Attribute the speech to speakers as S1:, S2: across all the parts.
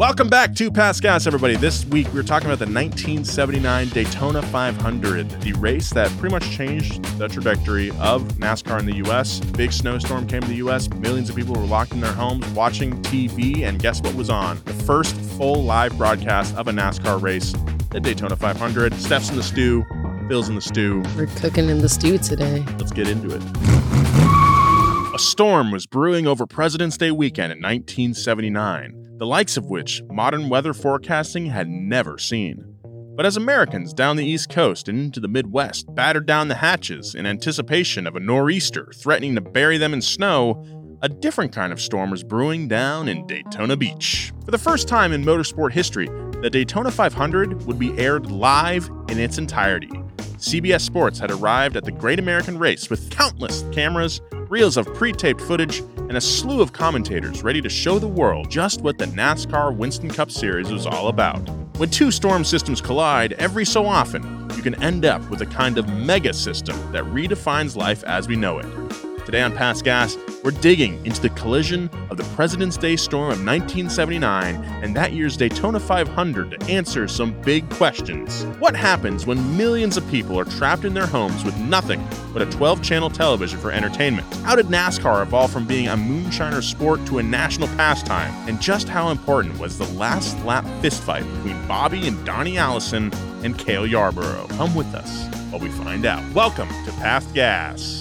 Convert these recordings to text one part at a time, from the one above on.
S1: Welcome back to Past Gas, everybody. This week we're talking about the 1979 Daytona 500, the race that pretty much changed the trajectory of NASCAR in the U.S. Big snowstorm came to the U.S. Millions of people were locked in their homes watching TV, and guess what was on? The first full live broadcast of a NASCAR race, the Daytona 500. Steph's in the stew, Phil's in the stew.
S2: We're cooking in the stew today.
S1: Let's get into it. A storm was brewing over President's Day weekend in 1979. The likes of which modern weather forecasting had never seen. But as Americans down the East Coast and into the Midwest battered down the hatches in anticipation of a nor'easter threatening to bury them in snow, a different kind of storm was brewing down in Daytona Beach. For the first time in motorsport history, the Daytona 500 would be aired live in its entirety. CBS Sports had arrived at the Great American Race with countless cameras, reels of pre-taped footage, and a slew of commentators ready to show the world just what the NASCAR Winston Cup Series was all about. When two storm systems collide every so often, you can end up with a kind of mega system that redefines life as we know it. Today on Past Gas, we're digging into the collision of the President's Day storm of 1979 and that year's Daytona 500 to answer some big questions. What happens when millions of people are trapped in their homes with nothing but a 12-channel television for entertainment? How did NASCAR evolve from being a moonshiner sport to a national pastime? And just how important was the last lap fistfight between Bobby and Donnie Allison and Cale Yarborough? Come with us while we find out. Welcome to Past Gas.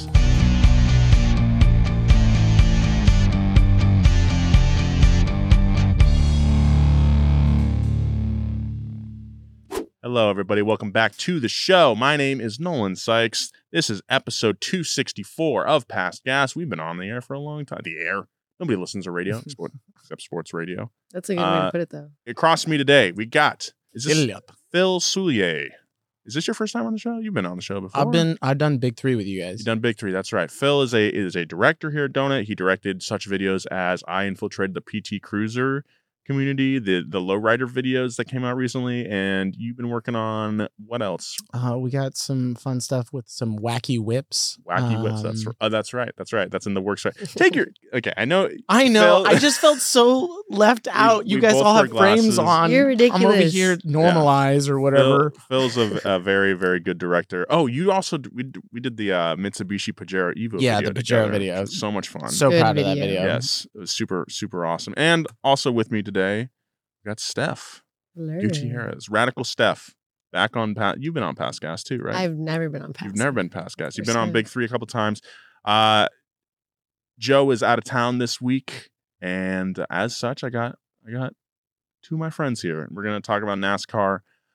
S1: Hello, everybody. Welcome back to the show. My name is Nolan Sykes. This is episode 264 of Past Gas. We've been on the air for a long time. The air. Nobody listens to radio except sports radio.
S2: That's a good way to put it, though.
S1: Across me today, we got Phil Soulier. Is this your first time on the show? You've been on the show before.
S3: I've done Big Three with you guys.
S1: You've done Big Three. That's right. Phil is a director here at Donut. He directed such videos as I Infiltrated the PT Cruiser community, the lowrider videos that came out recently, and you've been working on what else?
S3: We got some fun stuff with some wacky whips.
S1: Whips. That's right. That's in the works. Right. Okay. I know.
S3: Phil, I just felt so left out. You guys all have frames on.
S2: You're ridiculous.
S3: I'm over here normalize or whatever.
S1: Phil's a very, very good director. Oh, you also we did the Mitsubishi Pajero Evo.
S3: Yeah, the Pajero video.
S1: So much fun.
S3: So proud of that video.
S1: Yes, it was super, super awesome. And also with me today, we got Steph Gutierrez, Radical Steph, back on. You've been on Past Gas too, right?
S2: I've never been on Past.
S1: You've never been Past Gas. You've been on Big Three a couple times. Joe is out of town this week, and as such, I got two of my friends here. We're gonna talk about NASCAR.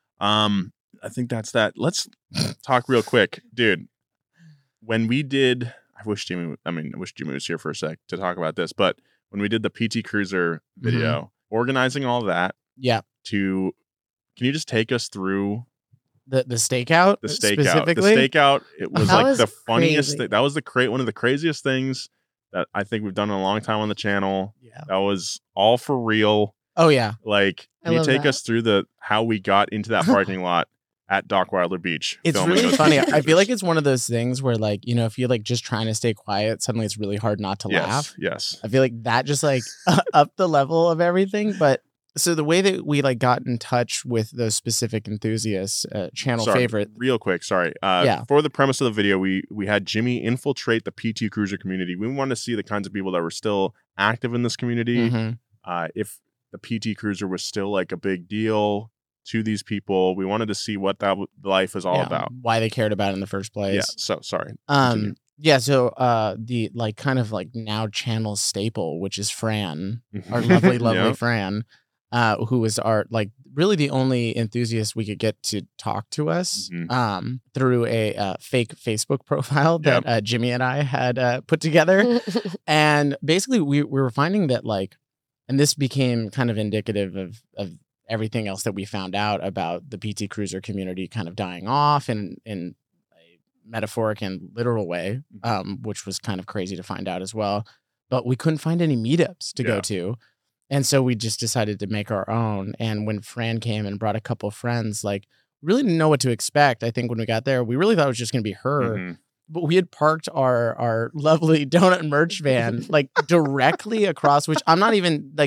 S1: I think that's that. Let's talk real quick, dude. When we did, I wish Jimmy was here for a sec to talk about this, but when we did the PT Cruiser video, organizing all that.
S3: Yeah.
S1: Can you just take us through
S3: the stakeout?
S1: The stakeout. It was like the funniest thing. That was one of the craziest things that I think we've done in a long time on the channel.
S3: Yeah.
S1: That was all for real.
S3: Oh yeah.
S1: Like, can you take us through how we got into that parking lot at Dockweiler Beach?
S3: It's really funny. I feel like it's one of those things where, like, you know, if you're like just trying to stay quiet, suddenly it's really hard not to laugh.
S1: Yes.
S3: I feel like that just like upped the level of everything. But so the way that we like got in touch with those specific enthusiasts, favorite.
S1: Real quick, sorry. For the premise of the video, we had Jimmy infiltrate the PT Cruiser community. We wanted to see the kinds of people that were still active in this community. If the PT Cruiser was still like a big deal to these people. We wanted to see what that life is all about.
S3: Why they cared about it in the first place.
S1: Yeah. So sorry.
S3: So the like kind of like now channel staple, which is Fran, our lovely Fran, who was our like really the only enthusiast we could get to talk to us through a fake Facebook profile that Jimmy and I had put together. And basically we were finding that like, and this became kind of indicative of everything else that we found out about the PT Cruiser community kind of dying off in a metaphoric and literal way, which was kind of crazy to find out as well. But we couldn't find any meetups to go to. And so we just decided to make our own. And when Fran came and brought a couple of friends, like, really didn't know what to expect. I think when we got there, we really thought it was just going to be her. But we had parked our lovely donut merch van like directly across, which I'm not even like,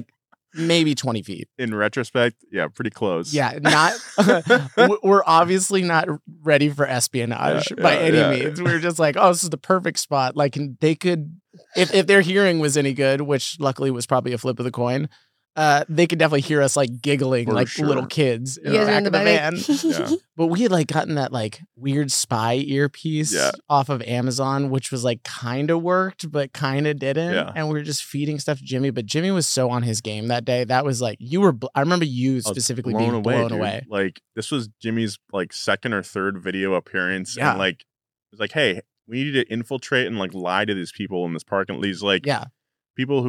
S3: maybe 20 feet.
S1: In retrospect, yeah, pretty close.
S3: Yeah, not. We're obviously not ready for espionage by any means. We were just like, oh, this is the perfect spot. Like they could, if their hearing was any good, which luckily was probably a flip of the coin. They could definitely hear us like giggling
S1: For
S3: like
S1: sure.
S3: little kids in
S2: You
S3: the
S2: guys are
S3: back
S2: in
S3: of the
S2: the
S3: van.
S2: back.
S1: Yeah.
S3: But we had like gotten that like weird spy earpiece off of Amazon, which was like kind of worked, but kind of didn't.
S1: Yeah.
S3: And we were just feeding stuff to Jimmy. But Jimmy was so on his game that day. That was like, I remember you specifically being blown
S1: dude.
S3: away.
S1: Like this was Jimmy's like second or third video appearance.
S3: Yeah.
S1: And like, it was like, hey, we need to infiltrate and like lie to these people in this parking. These like
S3: Yeah.
S1: people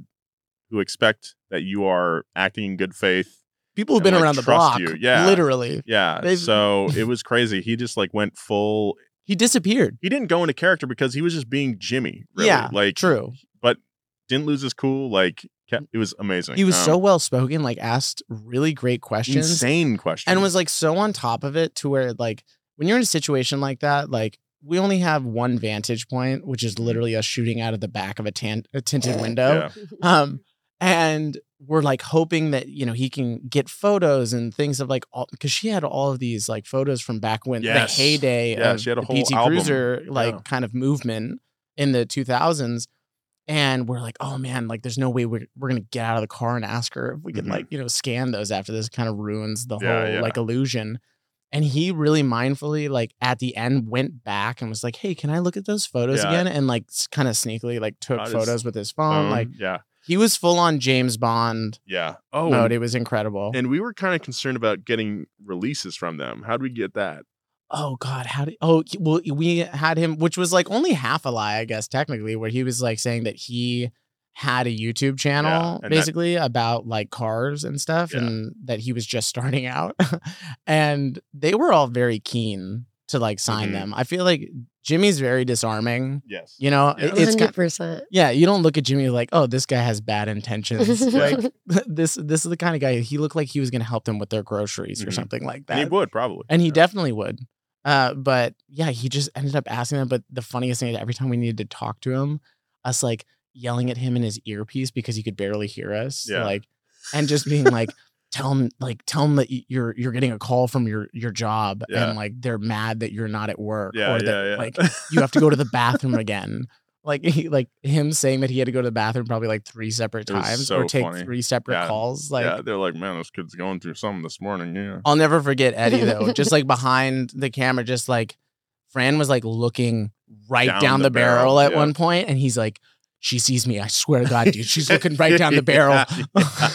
S1: who expect that you are acting in good faith.
S3: People who've
S1: and,
S3: been
S1: like,
S3: around the
S1: trust
S3: block.
S1: you. Yeah.
S3: Literally.
S1: Yeah. So it was crazy. He just like went full.
S3: He disappeared.
S1: He didn't go into character because he was just being Jimmy. Really.
S3: Yeah.
S1: Like
S3: True.
S1: but didn't lose his cool. Like it was amazing.
S3: He was so well spoken, like asked really great questions.
S1: insane questions
S3: And was like so on top of it to where like when you're in a situation like that, like we only have one vantage point, which is literally us shooting out of the back of a tinted window.
S1: Yeah.
S3: And we're like hoping that, you know, he can get photos and things of like because she had all of these like photos from back when
S1: Yes.
S3: the heyday
S1: Yeah,
S3: of
S1: she had a
S3: the
S1: whole
S3: PT
S1: album.
S3: Cruiser like
S1: Yeah.
S3: kind of movement in the 2000s. And we're like, oh man, like there's no way we're gonna get out of the car and ask her if we could
S1: Mhm.
S3: like, you know, scan those after this. It kind of ruins the
S1: Yeah,
S3: whole
S1: yeah.
S3: like illusion. And he really mindfully, like at the end, went back and was like, hey, can I look at those photos
S1: Yeah.
S3: again? And like kind of sneakily like took
S1: Got his
S3: photos with his phone. Like
S1: yeah.
S3: he was full on James Bond
S1: Yeah. Oh,
S3: mode. It was incredible.
S1: and we were kind of concerned about getting releases from them. How do we get that?
S3: Oh God, well, we had him, which was like only half a lie, I guess, technically, where he was like saying that he had a YouTube channel
S1: and
S3: basically about like cars and stuff,
S1: Yeah.
S3: and that he was just starting out. And they were all very keen to like sign
S1: Mhm.
S3: them. I feel like Jimmy's very disarming.
S1: Yes.
S3: You know,
S1: Yeah.
S3: it's kind
S2: 100%.
S3: yeah, you don't look at Jimmy like, oh, this guy has bad intentions. Like this is the kind of guy he looked like he was going to help them with their groceries or
S1: Mhm.
S3: something like that.
S1: And he would probably.
S3: And he
S1: Yeah.
S3: definitely would. But yeah, he just ended up asking them. But the funniest thing is every time we needed to talk to him, us like yelling at him in his earpiece because he could barely hear us.
S1: Yeah.
S3: Like, and just being like, tell him that you're getting a call from your job
S1: Yeah.
S3: and like they're mad that you're not at work
S1: Yeah,
S3: or
S1: yeah,
S3: that
S1: yeah.
S3: like you have to go to the bathroom again. Like him saying that he had to go to the bathroom probably like 3 separate
S1: It was
S3: times
S1: so
S3: or take
S1: funny.
S3: 3 separate
S1: Yeah.
S3: calls. Like
S1: yeah, they're like, man, this kid's going through something this morning. Yeah.
S3: I'll never forget Eddie though, just like behind the camera, just like Fran was like looking right down the barrel at
S1: yeah.
S3: one point, and he's like, she sees me. I swear to God, dude, she's looking right down the barrel.
S1: Yeah.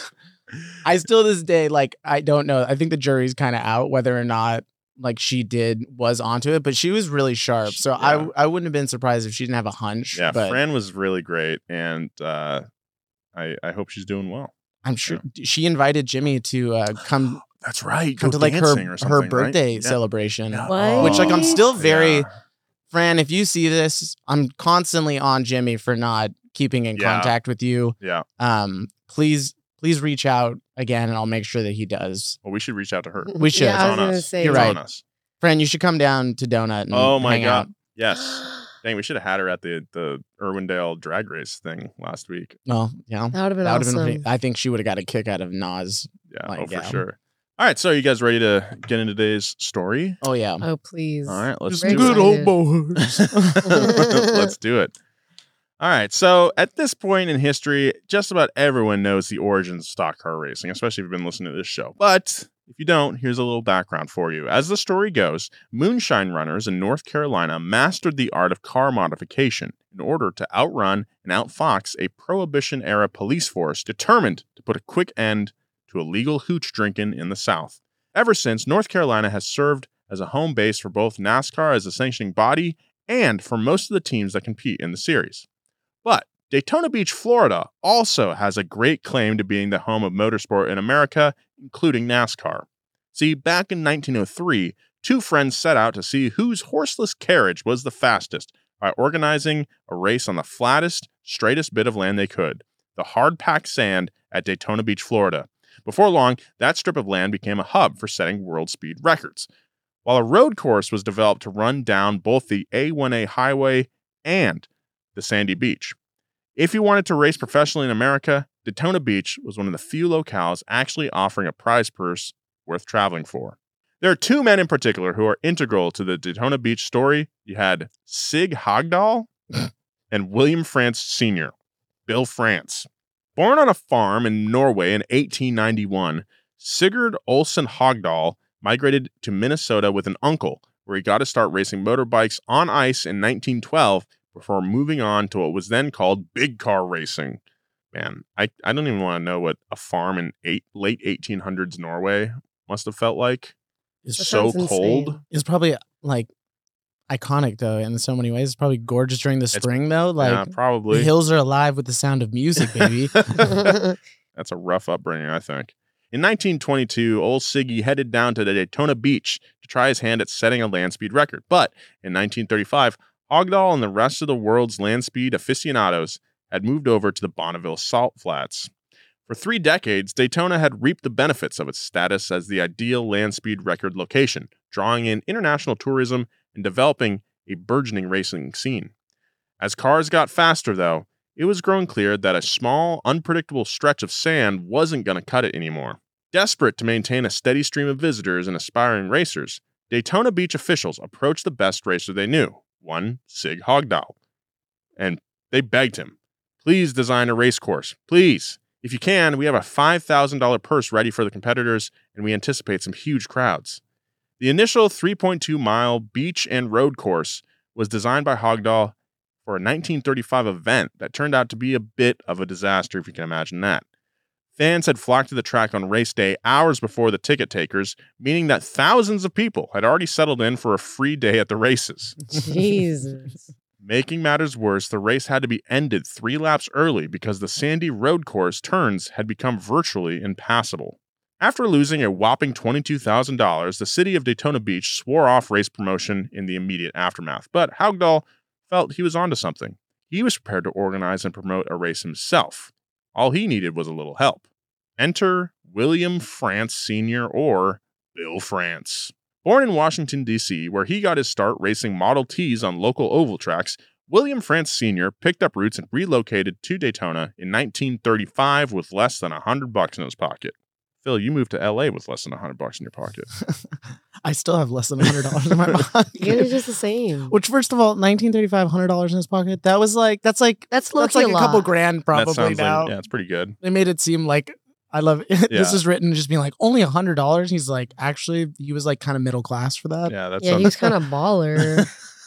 S3: I still to this day, like, I don't know. I think the jury's kind of out whether or not like she was onto it, but she was really sharp. So
S1: Yeah.
S3: I wouldn't have been surprised if she didn't have a hunch.
S1: Yeah,
S3: but
S1: Fran was really great, and I hope she's doing well.
S3: I'm sure she invited Jimmy to come
S1: That's right.
S3: come
S1: Go
S3: to like
S1: dancing or
S3: her
S1: something,
S3: birthday
S1: right? Yeah.
S3: celebration.
S1: Yeah.
S2: What?
S3: Which like I'm still very
S1: Yeah.
S3: Fran, if you see this, I'm constantly on Jimmy for not keeping in
S1: Yeah.
S3: contact with you.
S1: Yeah.
S3: Please reach out again, and I'll make sure that he does.
S1: Well, we should reach out to her.
S3: We should.
S2: Yeah, I
S1: It's
S2: was
S1: on
S2: gonna
S1: us.
S2: say.
S3: You're
S1: It's
S3: right.
S1: on us.
S3: Fran, you should come down to Donut and
S1: Oh my
S3: hang
S1: god.
S3: out.
S1: Yes. Dang, we should have had her at the Irwindale drag race thing last week.
S3: Well, yeah.
S2: That would have been
S3: That would have
S2: awesome.
S3: been I think she would have got a kick out of Nas.
S1: Yeah,
S3: Like,
S1: for
S3: yeah.
S1: sure. All right, so you guys ready to get into today's story?
S3: Oh yeah.
S2: Oh, please.
S1: All right, let's
S2: Very
S1: do it.
S2: excited.
S3: boys.
S1: Let's do it. All right, so at this point in history, just about everyone knows the origins of stock car racing, especially if you've been listening to this show. But if you don't, here's a little background for you. As the story goes, moonshine runners in North Carolina mastered the art of car modification in order to outrun and outfox a Prohibition-era police force determined to put a quick end to illegal hooch drinking in the South. Ever since, North Carolina has served as a home base for both NASCAR as a sanctioning body and for most of the teams that compete in the series. But Daytona Beach, Florida also has a great claim to being the home of motorsport in America, including NASCAR. See, back in 1903, two friends set out to see whose horseless carriage was the fastest by organizing a race on the flattest, straightest bit of land they could, the hard-packed sand at Daytona Beach, Florida. Before long, that strip of land became a hub for setting world speed records, while a road course was developed to run down both the A1A highway and the sandy beach. If you wanted to race professionally in America, Daytona Beach was one of the few locales actually offering a prize purse worth traveling for. There are two men in particular who are integral to the Daytona Beach story. You had Sig Hogdahl and William France Sr., Bill France. Born on a farm in Norway in 1891, Sigurd Olsen Hogdahl migrated to Minnesota with an uncle, where he got to start racing motorbikes on ice in 1912 before moving on to what was then called big car racing. Man, I don't even want to know what a farm in late 1800s Norway must have felt like. It's so cold.
S3: It's probably like iconic though in so many ways. It's probably gorgeous during the spring though. Like,
S1: yeah, probably.
S3: The hills are alive with the sound of music, baby.
S1: That's a rough upbringing, I think. In 1922, old Siggy headed down to the Daytona Beach to try his hand at setting a land speed record. But in 1935, Hogdahl and the rest of the world's land speed aficionados had moved over to the Bonneville Salt Flats. For 3 decades, Daytona had reaped the benefits of its status as the ideal land speed record location, drawing in international tourism and developing a burgeoning racing scene. As cars got faster, though, it was growing clear that a small, unpredictable stretch of sand wasn't going to cut it anymore. Desperate to maintain a steady stream of visitors and aspiring racers, Daytona Beach officials approached the best racer they knew, one Sig Hogdahl. And they begged him, please design a race course, please. If you can, we have a $5,000 purse ready for the competitors, and we anticipate some huge crowds. The initial 3.2-mile beach and road course was designed by Hogdahl for a 1935 event that turned out to be a bit of a disaster, if you can imagine that. Fans had flocked to the track on race day hours before the ticket takers, meaning that thousands of people had already settled in for a free day at the races.
S2: Jesus.
S1: Making matters worse, the race had to be ended 3 laps early because the sandy road course turns had become virtually impassable. After losing a whopping $22,000, the city of Daytona Beach swore off race promotion in the immediate aftermath, but Hogdahl felt he was onto something. He was prepared to organize and promote a race himself. All he needed was a little help. Enter William France Sr. or Bill France. Born in Washington, D.C., where he got his start racing Model Ts on local oval tracks, William France Sr. picked up roots and relocated to Daytona in 1935 with less than $100 in his pocket. Phil, you moved to L.A. with less than $100 in your pocket.
S3: I still have less than $100 in my pocket.
S2: You guys are just the same.
S3: Which, first of all, 1935, $100 in his pocket. That's like
S2: that's
S3: a couple
S2: lot.
S3: grand probably now.
S1: Yeah, it's pretty good.
S3: They made it seem like I love it.
S1: Yeah.
S3: This is written just being like only $100. He's like, actually, he was like kind of middle class for that.
S1: Yeah,
S2: Yeah, he was kind of baller.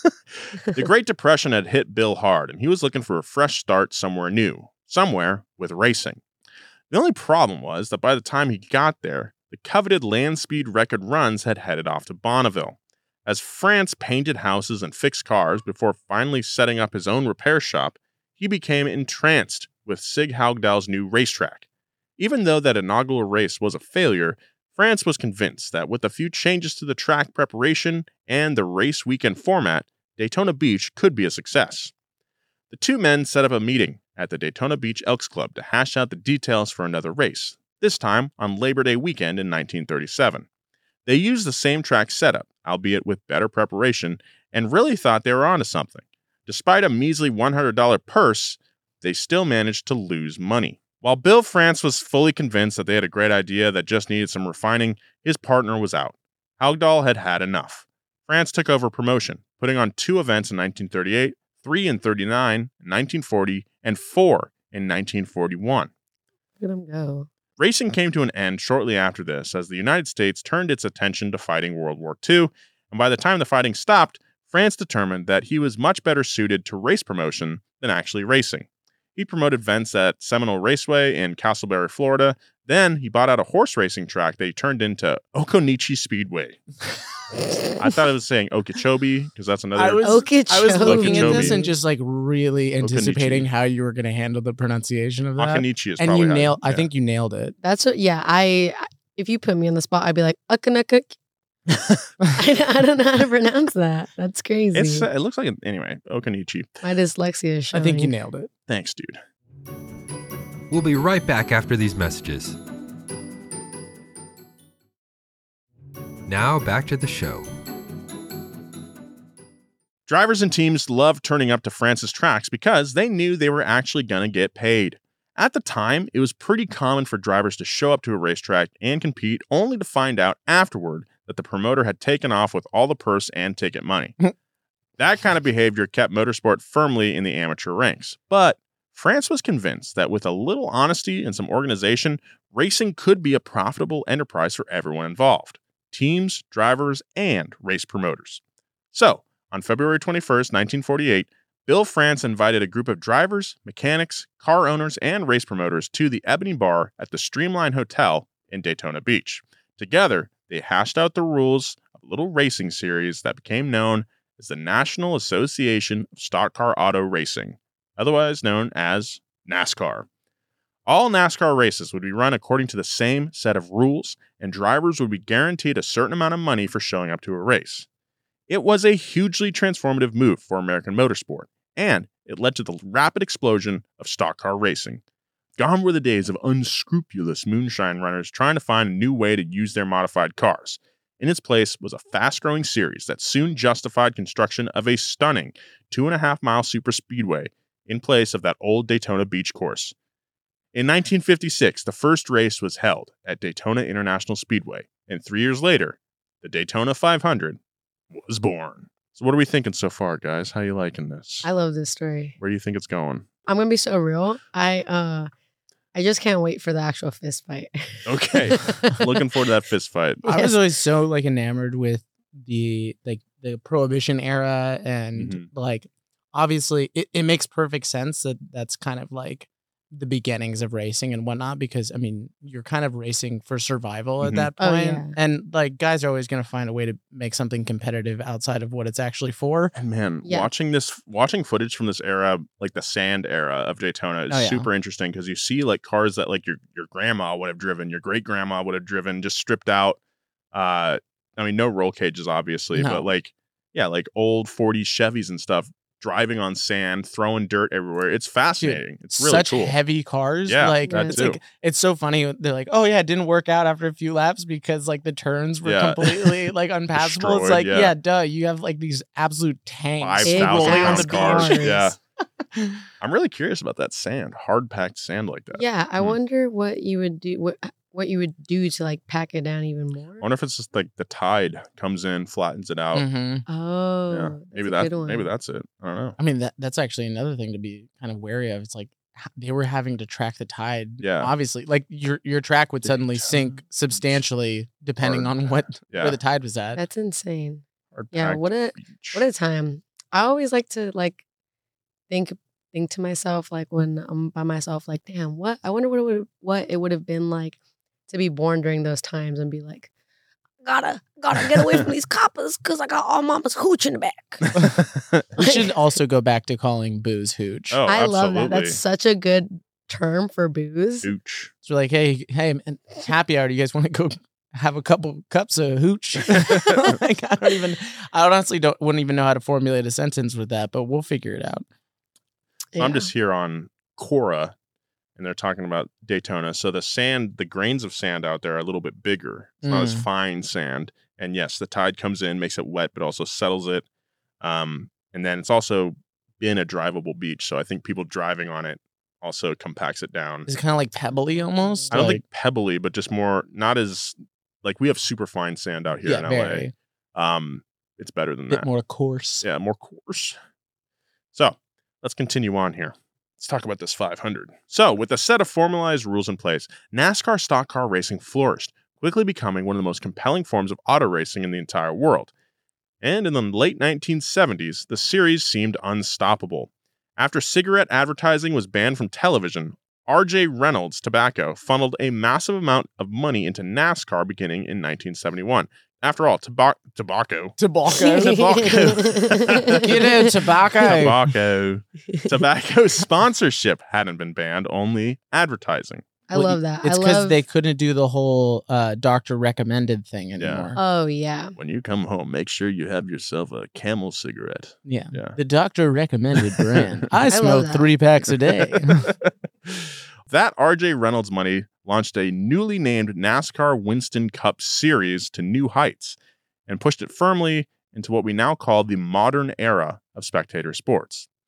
S1: The Great Depression had hit Bill hard, and he was looking for a fresh start somewhere new, somewhere with racing. The only problem was that by the time he got there, the coveted land speed record runs had headed off to Bonneville. As France painted houses and fixed cars before finally setting up his own repair shop, he became entranced with Sig Hogdahl's new racetrack. Even though that inaugural race was a failure, France was convinced that with a few changes to the track preparation and the race weekend format, Daytona Beach could be a success. The two men set up a meeting at the Daytona Beach Elks Club to hash out the details for another race, this time on Labor Day weekend in 1937. They used the same track setup, albeit with better preparation, and really thought they were onto something. Despite a measly $100 purse, they still managed to lose money. While Bill France was fully convinced that they had a great idea that just needed some refining, his partner was out. Hogdahl had had enough. France took over promotion, putting on 2 events in 1938, 3 in 39, 1940, and 4 in 1941.
S2: Look at him go.
S1: Racing came to an end shortly after this as the United States turned its attention to fighting World War II, and by the time the fighting stopped, France determined that he was much better suited to race promotion than actually racing. He promoted events at Seminole Raceway in Castleberry, Florida. Then he bought out a horse racing track that he turned into Okonichi Speedway. I thought it was saying Okeechobee because that's another.
S3: I was looking at this
S1: Okeechobee.
S3: and just like really anticipating
S1: Okonichi.
S3: how you were going to handle the pronunciation of that.
S1: Okonichi is
S3: And
S1: probably
S3: you
S1: how
S3: nailed.
S1: yeah.
S3: I think you nailed it.
S2: That's what. Yeah, if you put me on the spot, I'd be like, Ukanakuk. I don't know how to pronounce that. That's crazy.
S1: It looks like anyway. Okonichi.
S2: My dyslexia is showing.
S3: I think you nailed it.
S1: Thanks, dude.
S4: We'll be right back after these messages. Now back to the show.
S1: Drivers and teams loved turning up to France's tracks because they knew they were actually going to get paid. At the time, it was pretty common for drivers to show up to a racetrack and compete only to find out afterward that the promoter had taken off with all the purse and ticket money. That kind of behavior kept motorsport firmly in the amateur ranks. But France was convinced that with a little honesty and some organization, racing could be a profitable enterprise for everyone involved: teams, drivers, and race promoters. So, on February 21st, 1948, Bill France invited a group of drivers, mechanics, car owners, and race promoters to the Ebony Bar at the Streamline Hotel in Daytona Beach. Together, they hashed out the rules of a little racing series that became known as the National Association of Stock Car Auto Racing, otherwise known as NASCAR. All NASCAR races would be run according to the same set of rules, and drivers would be guaranteed a certain amount of money for showing up to a race. It was a hugely transformative move for American motorsport, and it led to the rapid explosion of stock car racing. Gone were the days of unscrupulous moonshine runners trying to find a new way to use their modified cars. In its place was a fast-growing series that soon justified construction of a stunning 2.5-mile superspeedway in place of that old Daytona Beach course. In 1956, the first race was held at Daytona International Speedway, and 3 years later, the Daytona 500 was born. So what are we thinking so far, guys? How are you liking this?
S2: I love this story.
S1: Where do you think it's going?
S2: I'm gonna be so real. I just can't wait for the actual fist fight.
S1: Okay. Looking forward to that fist fight.
S3: I was always so like enamored with the Prohibition era, and like obviously it makes perfect sense that that's kind of like the beginnings of racing and whatnot, because I mean you're kind of racing for survival at that point.
S2: Oh, yeah.
S3: And like guys are always going to find a way to make something competitive outside of what it's actually for.
S1: And man,
S2: Yeah.
S1: watching footage from this era, like the sand era of Daytona, is super interesting because you see like cars that like your grandma would have driven, your great grandma would have driven, just stripped out. I mean, no roll cages, obviously,
S3: No.
S1: but like old 40s Chevys and stuff, driving on sand, throwing dirt everywhere. It's fascinating. It's really
S3: Such
S1: cool.
S3: heavy cars.
S1: Yeah,
S3: like
S1: that
S3: it's
S1: too.
S3: like it's so funny. They're like, oh yeah, it didn't work out after a few laps because like the turns were
S1: Yeah.
S3: completely like unpassable. It's
S1: Destroyed,
S3: like,
S1: yeah.
S3: yeah, duh. You have like these absolute tanks
S1: 5,000
S3: rolling on
S1: pound
S3: the
S1: cars.
S3: beach.
S1: Yeah. I'm really curious about that sand, hard packed sand like that.
S2: Yeah, I
S1: Hmm.
S2: wonder what you would do. What you would do to like pack it down even more.
S1: I wonder if it's just like the tide comes in, flattens it out.
S3: Mhm.
S2: Oh,
S1: Yeah, maybe
S2: that's a good one.
S1: maybe that's it. I don't know.
S3: I mean, that's actually another thing to be kind of wary of. It's like they were having to track the tide.
S1: Yeah.
S3: Obviously, like your track would suddenly sink substantially depending
S1: Hard
S3: on what
S1: Yeah.
S3: where the tide was at.
S2: That's insane.
S1: Hard
S2: Yeah,
S1: packed
S2: what a
S1: beach.
S2: time. I always like to like think to myself like when I'm by myself, like, damn, what I wonder what it would have been like to be born during those times and be like, gotta get away from these coppers because I got all mama's hooch in the back.
S3: We should also go back to calling booze hooch.
S1: Oh,
S2: I love that.
S1: absolutely.
S2: That's such a good term for booze.
S1: Hooch.
S3: So we're like, hey, man, happy hour. Do you guys want to go have a couple cups of hooch? Like, I honestly wouldn't even know how to formulate a sentence with that, but we'll figure it out.
S1: So I'm just here on Cora, and they're talking about Daytona. So the grains of sand out there are a little bit bigger. It's not as fine sand. And yes, the tide comes in, makes it wet, but also settles it. And then it's also been a drivable beach. So I think people driving on it also compacts it down.
S3: It's kind of like pebbly almost.
S1: I don't
S3: like,
S1: think pebbly, but just more, not as, like we have super fine sand out here
S3: yeah,
S1: in LA.
S3: very.
S1: It's better than
S3: Bit
S1: that.
S3: more coarse.
S1: Yeah, more coarse. So let's continue on here. Let's talk about this 500. So, with a set of formalized rules in place, NASCAR stock car racing flourished, quickly becoming one of the most compelling forms of auto racing in the entire world. And in the late 1970s, the series seemed unstoppable. After cigarette advertising was banned from television, R.J. Reynolds Tobacco funneled a massive amount of money into NASCAR beginning in 1971. After all, tobacco.
S3: Tobacco. Get in, tobacco.
S1: Tobacco sponsorship hadn't been banned, only advertising.
S2: I love that.
S3: It's
S2: I
S3: because
S2: love.
S3: they couldn't do the whole doctor recommended thing anymore.
S2: Oh yeah.
S1: When you come home, make sure you have yourself a Camel cigarette.
S3: Yeah.
S1: Yeah.
S3: The doctor recommended brand. I
S2: love
S3: smoke
S2: that.
S3: 3 packs a day.
S1: That R.J. Reynolds money launched a newly named NASCAR Winston Cup Series to new heights and pushed it firmly into what we now call the modern era of spectator sports.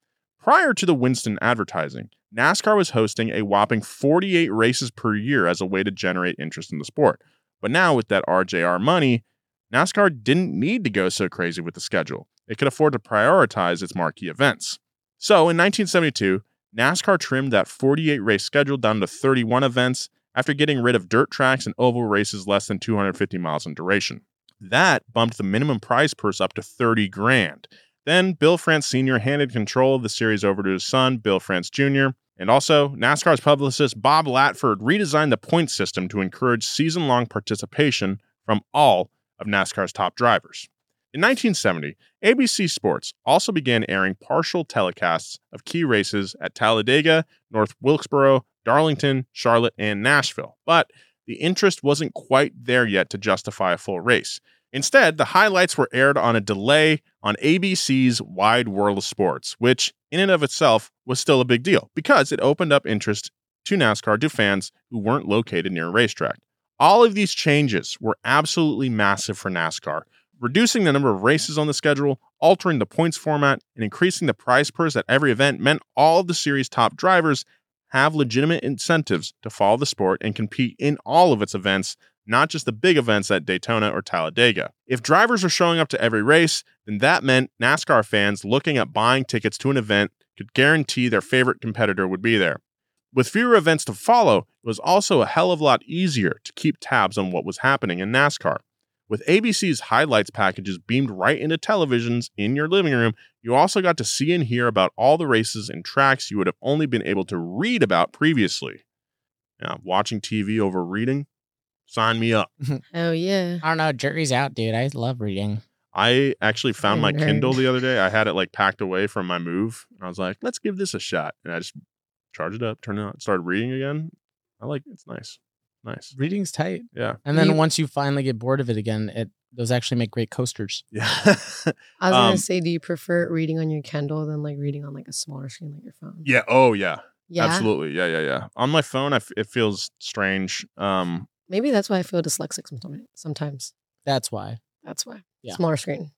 S1: Prior to the Winston advertising, NASCAR was hosting a whopping 48 races per year as a way to generate interest in the sport. But now, with that RJR money, NASCAR didn't need to go so crazy with the schedule. It could afford to prioritize its marquee events. So, in 1972, NASCAR trimmed that 48 race schedule down to 31 events after getting rid of dirt tracks and oval races less than 250 miles in duration. That bumped the minimum prize purse up to $30,000. Then Bill France Sr. handed control of the series over to his son, Bill France Jr., and also NASCAR's publicist Bob Latford redesigned the point system to encourage season-long participation from all of NASCAR's top drivers. In 1970, ABC Sports also began airing partial telecasts of key races at Talladega, North Wilkesboro, Darlington, Charlotte, and Nashville, but the interest wasn't quite there yet to justify a full race. Instead, the highlights were aired on a delay on ABC's Wide World of Sports, which in and of itself was still a big deal because it opened up interest to NASCAR to fans who weren't located near a racetrack. All of these changes were absolutely massive for NASCAR, reducing the number of races on the schedule, altering the points format, and increasing the prize purse at every event meant all of the series' top drivers have legitimate incentives to follow the sport and compete in all of its events, not just the big events at Daytona or Talladega. If drivers are showing up to every race, then that meant NASCAR fans looking at buying tickets to an event could guarantee their favorite competitor would be there. With fewer events to follow, it was also a hell of a lot easier to keep tabs on what was happening in NASCAR. With ABC's highlights packages beamed right into televisions in your living room, you also got to see and hear about all the races and tracks you would have only been able to read about previously. Now, watching TV over reading? Sign me up.
S2: Oh, yeah.
S3: I don't know. Jury's out, dude. I love reading.
S1: I actually found my
S2: Nerd.
S1: Kindle the other day. I had it like packed away from my move. And I was like, let's give this a shot. And I just charged it up, turned it on, started reading again. I like it. It's nice. Nice.
S3: Reading's tight.
S1: Yeah.
S3: And then once you finally get bored of it again, those actually make great coasters.
S1: Yeah.
S2: I was gonna say, do you prefer reading on your Kindle than like reading on like a smaller screen like your phone?
S1: Yeah. Oh, yeah.
S2: Yeah.
S1: Absolutely. Yeah. On my phone, it feels strange.
S2: Maybe that's why I feel dyslexic sometimes.
S3: That's why.
S2: That's why.
S3: Yeah.
S2: Smaller screen.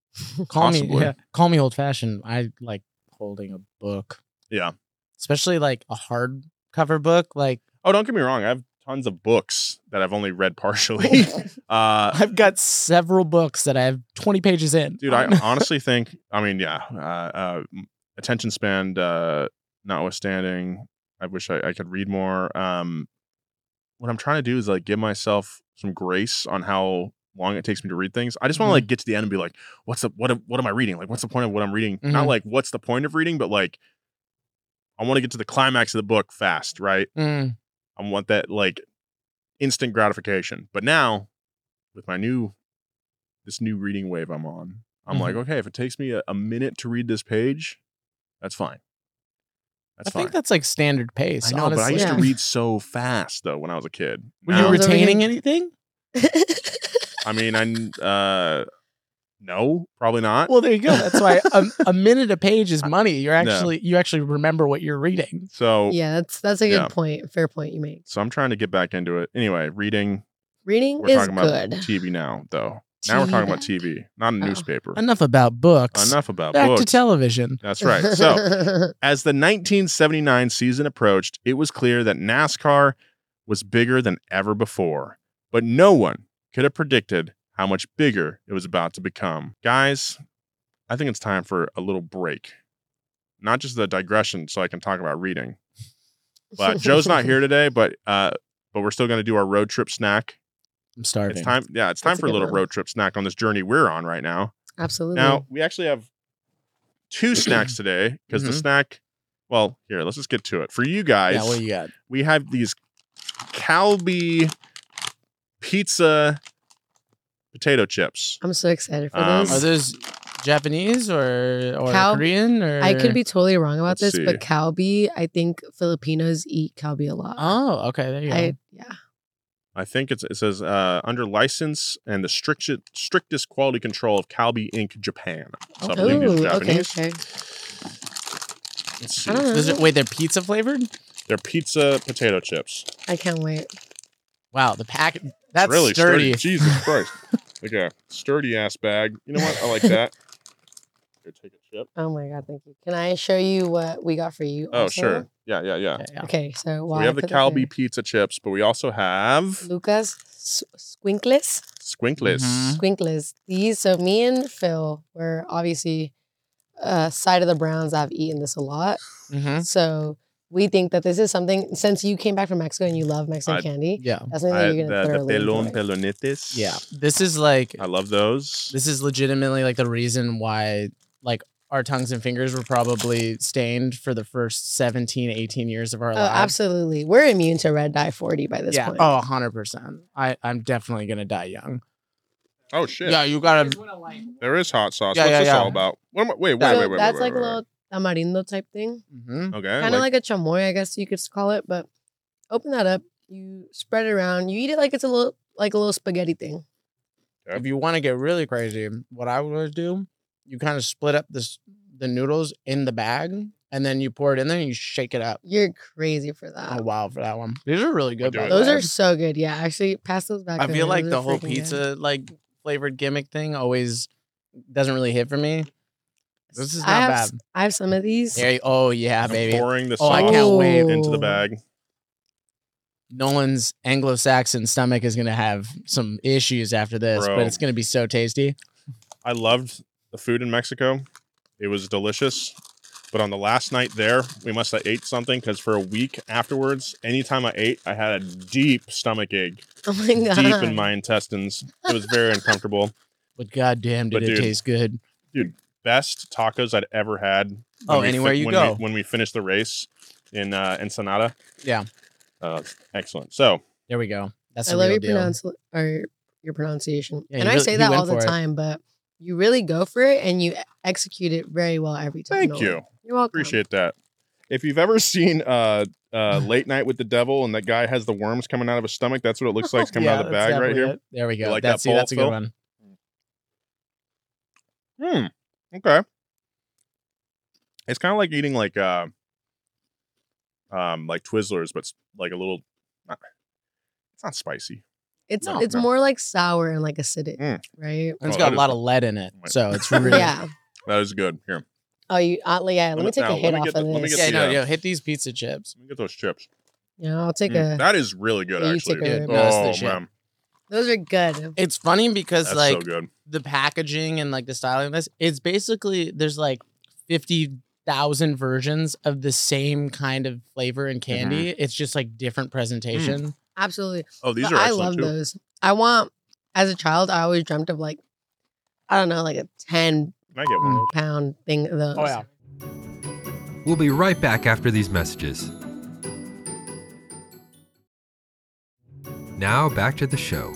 S3: Call
S1: Possibly.
S3: me old fashioned. I like holding a book.
S1: Yeah.
S3: Especially like a hardcover book. Like,
S1: Oh, don't get me wrong. I have tons of books that I've only read partially.
S3: I've got several books that I have 20 pages in.
S1: Dude, I honestly think, attention span notwithstanding, I wish I could read more. What I'm trying to do is like give myself some grace on how long it takes me to read things. I just want to like get to the end and be like, what am I reading? Like, what's the point of what I'm reading? Not like what's the point of reading, but like I want to get to the climax of the book fast, right? I want that like instant gratification. But now with this new reading wave I'm on, I'm like, okay, if it takes me a minute to read this page, that's fine.
S3: I think that's like standard pace.
S1: I know,
S3: honestly.
S1: but I used to
S2: Yeah.
S1: read so fast though when I was a kid.
S3: Were
S1: Now-
S3: you
S2: I was over
S3: retaining
S2: here-
S3: anything?
S1: I mean, no, probably not.
S3: Well, there you go. That's why a minute a page is money. You actually remember what you're reading.
S1: So
S2: Yeah, that's a good
S1: Yeah.
S2: point. Fair point you make.
S1: I'm trying to get back into it. Anyway, reading.
S2: Reading
S1: We're
S2: is
S1: talking about
S2: good.
S1: TV now, though. Now we're talking about TV, not a newspaper.
S3: Enough about books.
S1: Enough about
S3: Back
S1: books.
S3: to television.
S1: That's right. So, as the 1979 season approached, it was clear that NASCAR was bigger than ever before. But no one could have predicted how much bigger it was about to become. Guys, I think it's time for a little break. Not just the digression so I can talk about reading. But Joe's not here today, but we're still going to do our road trip snack.
S3: I'm starving.
S1: It's time. Yeah, it's time
S2: That's a
S1: for a
S2: good
S1: little
S2: one.
S1: road trip snack on this journey we're on right now.
S2: Absolutely.
S1: Now, we actually have two snacks today because the snack, well, here, let's just get to it. For you guys,
S3: Yeah, what do you got?
S1: we have these Calbee pizza potato chips.
S2: I'm so excited for
S1: Um,
S2: this.
S3: Are those Japanese or
S2: Cal-
S3: Korean? Or
S2: I could be totally wrong about
S1: Let's
S2: this, but
S1: see.
S2: Calbee, I think Filipinos eat Calbee a lot.
S3: Oh, okay. There you go.
S2: Yeah.
S1: I think it says under license and the strictest quality control of Calbee Inc. Japan. So I believe these
S2: Ooh,
S1: are
S2: okay,
S1: Japanese.
S2: okay.
S1: Let's see.
S2: I don't know.
S3: Wait, they're pizza flavored?
S1: They're pizza potato chips.
S2: I can't wait.
S3: Wow, the pack. That's
S1: Really
S3: sturdy.
S1: Jesus Christ. Like a sturdy ass bag. You know what? I like that. Here, take a chip.
S2: Oh my God, thank you. Can I show you what we got for you?
S1: Oh,
S2: also?
S1: sure. Yeah.
S2: Okay, so
S1: So
S2: while
S1: we
S2: I
S1: have the
S2: put
S1: Calbee pizza chips, but we also have
S2: Lucas Squinkles.
S1: Squinkles.
S3: Mhm.
S2: Squinkles. These, so me and Phil were obviously side of the Browns. I've eaten this a lot.
S3: Mhm.
S2: So we think that this is something, since you came back from Mexico and you love Mexican candy,
S3: Yeah.
S2: that's something that you're going to
S1: The
S2: thoroughly
S1: pelon
S2: enjoy.
S1: pelonetes.
S3: Yeah. This is like
S1: I love those.
S3: this is legitimately like the reason why like our tongues and fingers were probably stained for the first 17, 18 years of our
S2: Oh,
S3: lives.
S2: absolutely. We're immune to red dye 40 by this point.
S3: Oh, 100%. I'm definitely going to die young.
S1: Oh shit.
S3: Yeah, you got to
S1: There is hot sauce.
S3: Yeah,
S1: What's
S3: yeah,
S1: this
S3: yeah.
S1: all about? Wait.
S2: So that's like a little tamarindo type thing.
S1: Okay.
S2: Kind of like a chamoy, I guess you could call it. But open that up. You spread it around. You eat it like it's a little spaghetti thing.
S3: If you want to get really crazy, what I would always do, you kind of split up the noodles in the bag, and then you pour it in there and you shake it up.
S2: You're crazy for that.
S3: Oh, wow, for that one. These are really good.
S1: do
S3: by
S1: it.
S3: the
S2: Those
S3: way.
S2: are so good. Yeah, actually, pass those back.
S3: I
S2: to
S3: feel
S2: me.
S3: like
S2: Those
S3: the
S2: are
S3: whole
S2: freaking good.
S3: pizza like flavored gimmick thing always doesn't really hit for me. This is
S2: I
S3: not
S2: have
S3: bad.
S2: I have some of these.
S3: Oh yeah,
S1: I'm
S3: baby.
S1: pouring the
S3: Oh, I
S1: sauce
S3: can't wait.
S1: into the
S2: Ooh.
S1: bag.
S3: Nolan's Anglo-Saxon stomach is gonna have some issues after this,
S1: Bro.
S3: but it's gonna be so tasty.
S1: I loved the food in Mexico. It was delicious. But on the last night there, we must have ate something because for a week afterwards, anytime I ate, I had a deep stomach ache,
S2: Oh my God.
S1: deep in my intestines. It was very uncomfortable.
S3: But goddamn, did
S1: But
S3: it
S1: dude,
S3: taste good?
S1: Best tacos I'd ever had.
S3: Oh, anywhere you go.
S1: When we finished the race in Ensenada.
S3: Yeah.
S1: Excellent. So,
S3: There we go. That's
S2: I
S3: the
S2: love
S3: real
S2: your
S3: deal.
S2: your pronunciation.
S3: Yeah,
S2: and
S3: you
S2: I
S3: really-
S2: say
S3: you
S2: that
S3: went
S2: all the
S3: for it.
S2: time, but you really go for it and you execute it very well every time.
S1: thank
S2: Nolan.
S1: you.
S2: You're welcome.
S1: Appreciate that. If you've ever seen Late Night with the Devil and that guy has the worms coming out of his stomach, that's what it looks like it's coming out of the
S3: that's
S1: bag right
S3: definitely
S1: here.
S3: it. There we
S1: You
S3: go.
S1: like that
S3: That's
S1: bowl,
S3: that's a good
S1: Phil?
S3: one.
S1: Okay. It's kind of like eating like Twizzlers, but like a little. It's not spicy.
S2: It's
S1: No,
S2: it's
S1: no.
S2: more like sour and like acidic,
S1: Mm.
S2: right?
S3: And it's
S1: Oh,
S3: got
S1: that
S3: a
S1: is
S3: lot
S1: good.
S3: of lead in it,
S1: Right.
S3: so it's really
S2: Yeah.
S1: That is good. Here,
S2: Oh, let me take a hit off of
S1: let me
S2: this.
S1: get
S3: yeah.
S1: the,
S3: No, hit these pizza chips.
S1: let me get those chips.
S2: Yeah, I'll take a.
S1: That is really good,
S2: Yeah, you
S1: actually.
S2: take a-
S3: No, it's the
S1: Oh
S3: shit.
S1: man,
S2: Those are good.
S3: It's funny because
S1: that's
S3: like
S1: so good.
S3: the packaging and like the styling of this, it's basically there's like 50,000 versions of the same kind of flavor and candy. It's just like different presentation.
S2: Absolutely.
S1: Oh, these
S2: But
S1: are
S2: I
S1: excellent
S2: love
S1: too.
S2: those. As a child, I always dreamt of like, I don't know, like a 10
S1: Can I get one? of those?
S2: pound thing of those.
S3: Oh yeah.
S4: We'll be right back after these messages. Now back to the show.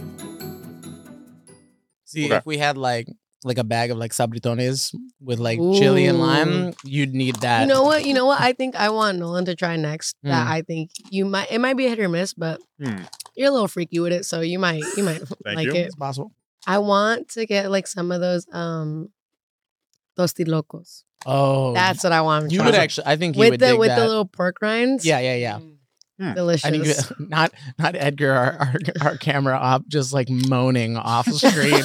S3: See,
S1: Okay.
S3: if we had like a bag of like sabritones with like chili and lime, you'd need that.
S2: You know what? I think I want Nolan to try next. That I think it might be a hit or miss, but
S1: Hmm.
S2: you're a little freaky with it, so you might like
S1: you.
S2: it.
S3: It's possible.
S2: I want to get like some of those tostilocos.
S3: Oh,
S2: That's what I want. to
S3: you
S2: try.
S3: would actually. I think you
S2: with
S3: would
S2: the
S3: dig
S2: with
S3: that.
S2: the little pork rinds.
S3: Yeah.
S2: Delicious.
S3: I think not Edgar, our camera op, just like moaning off screen.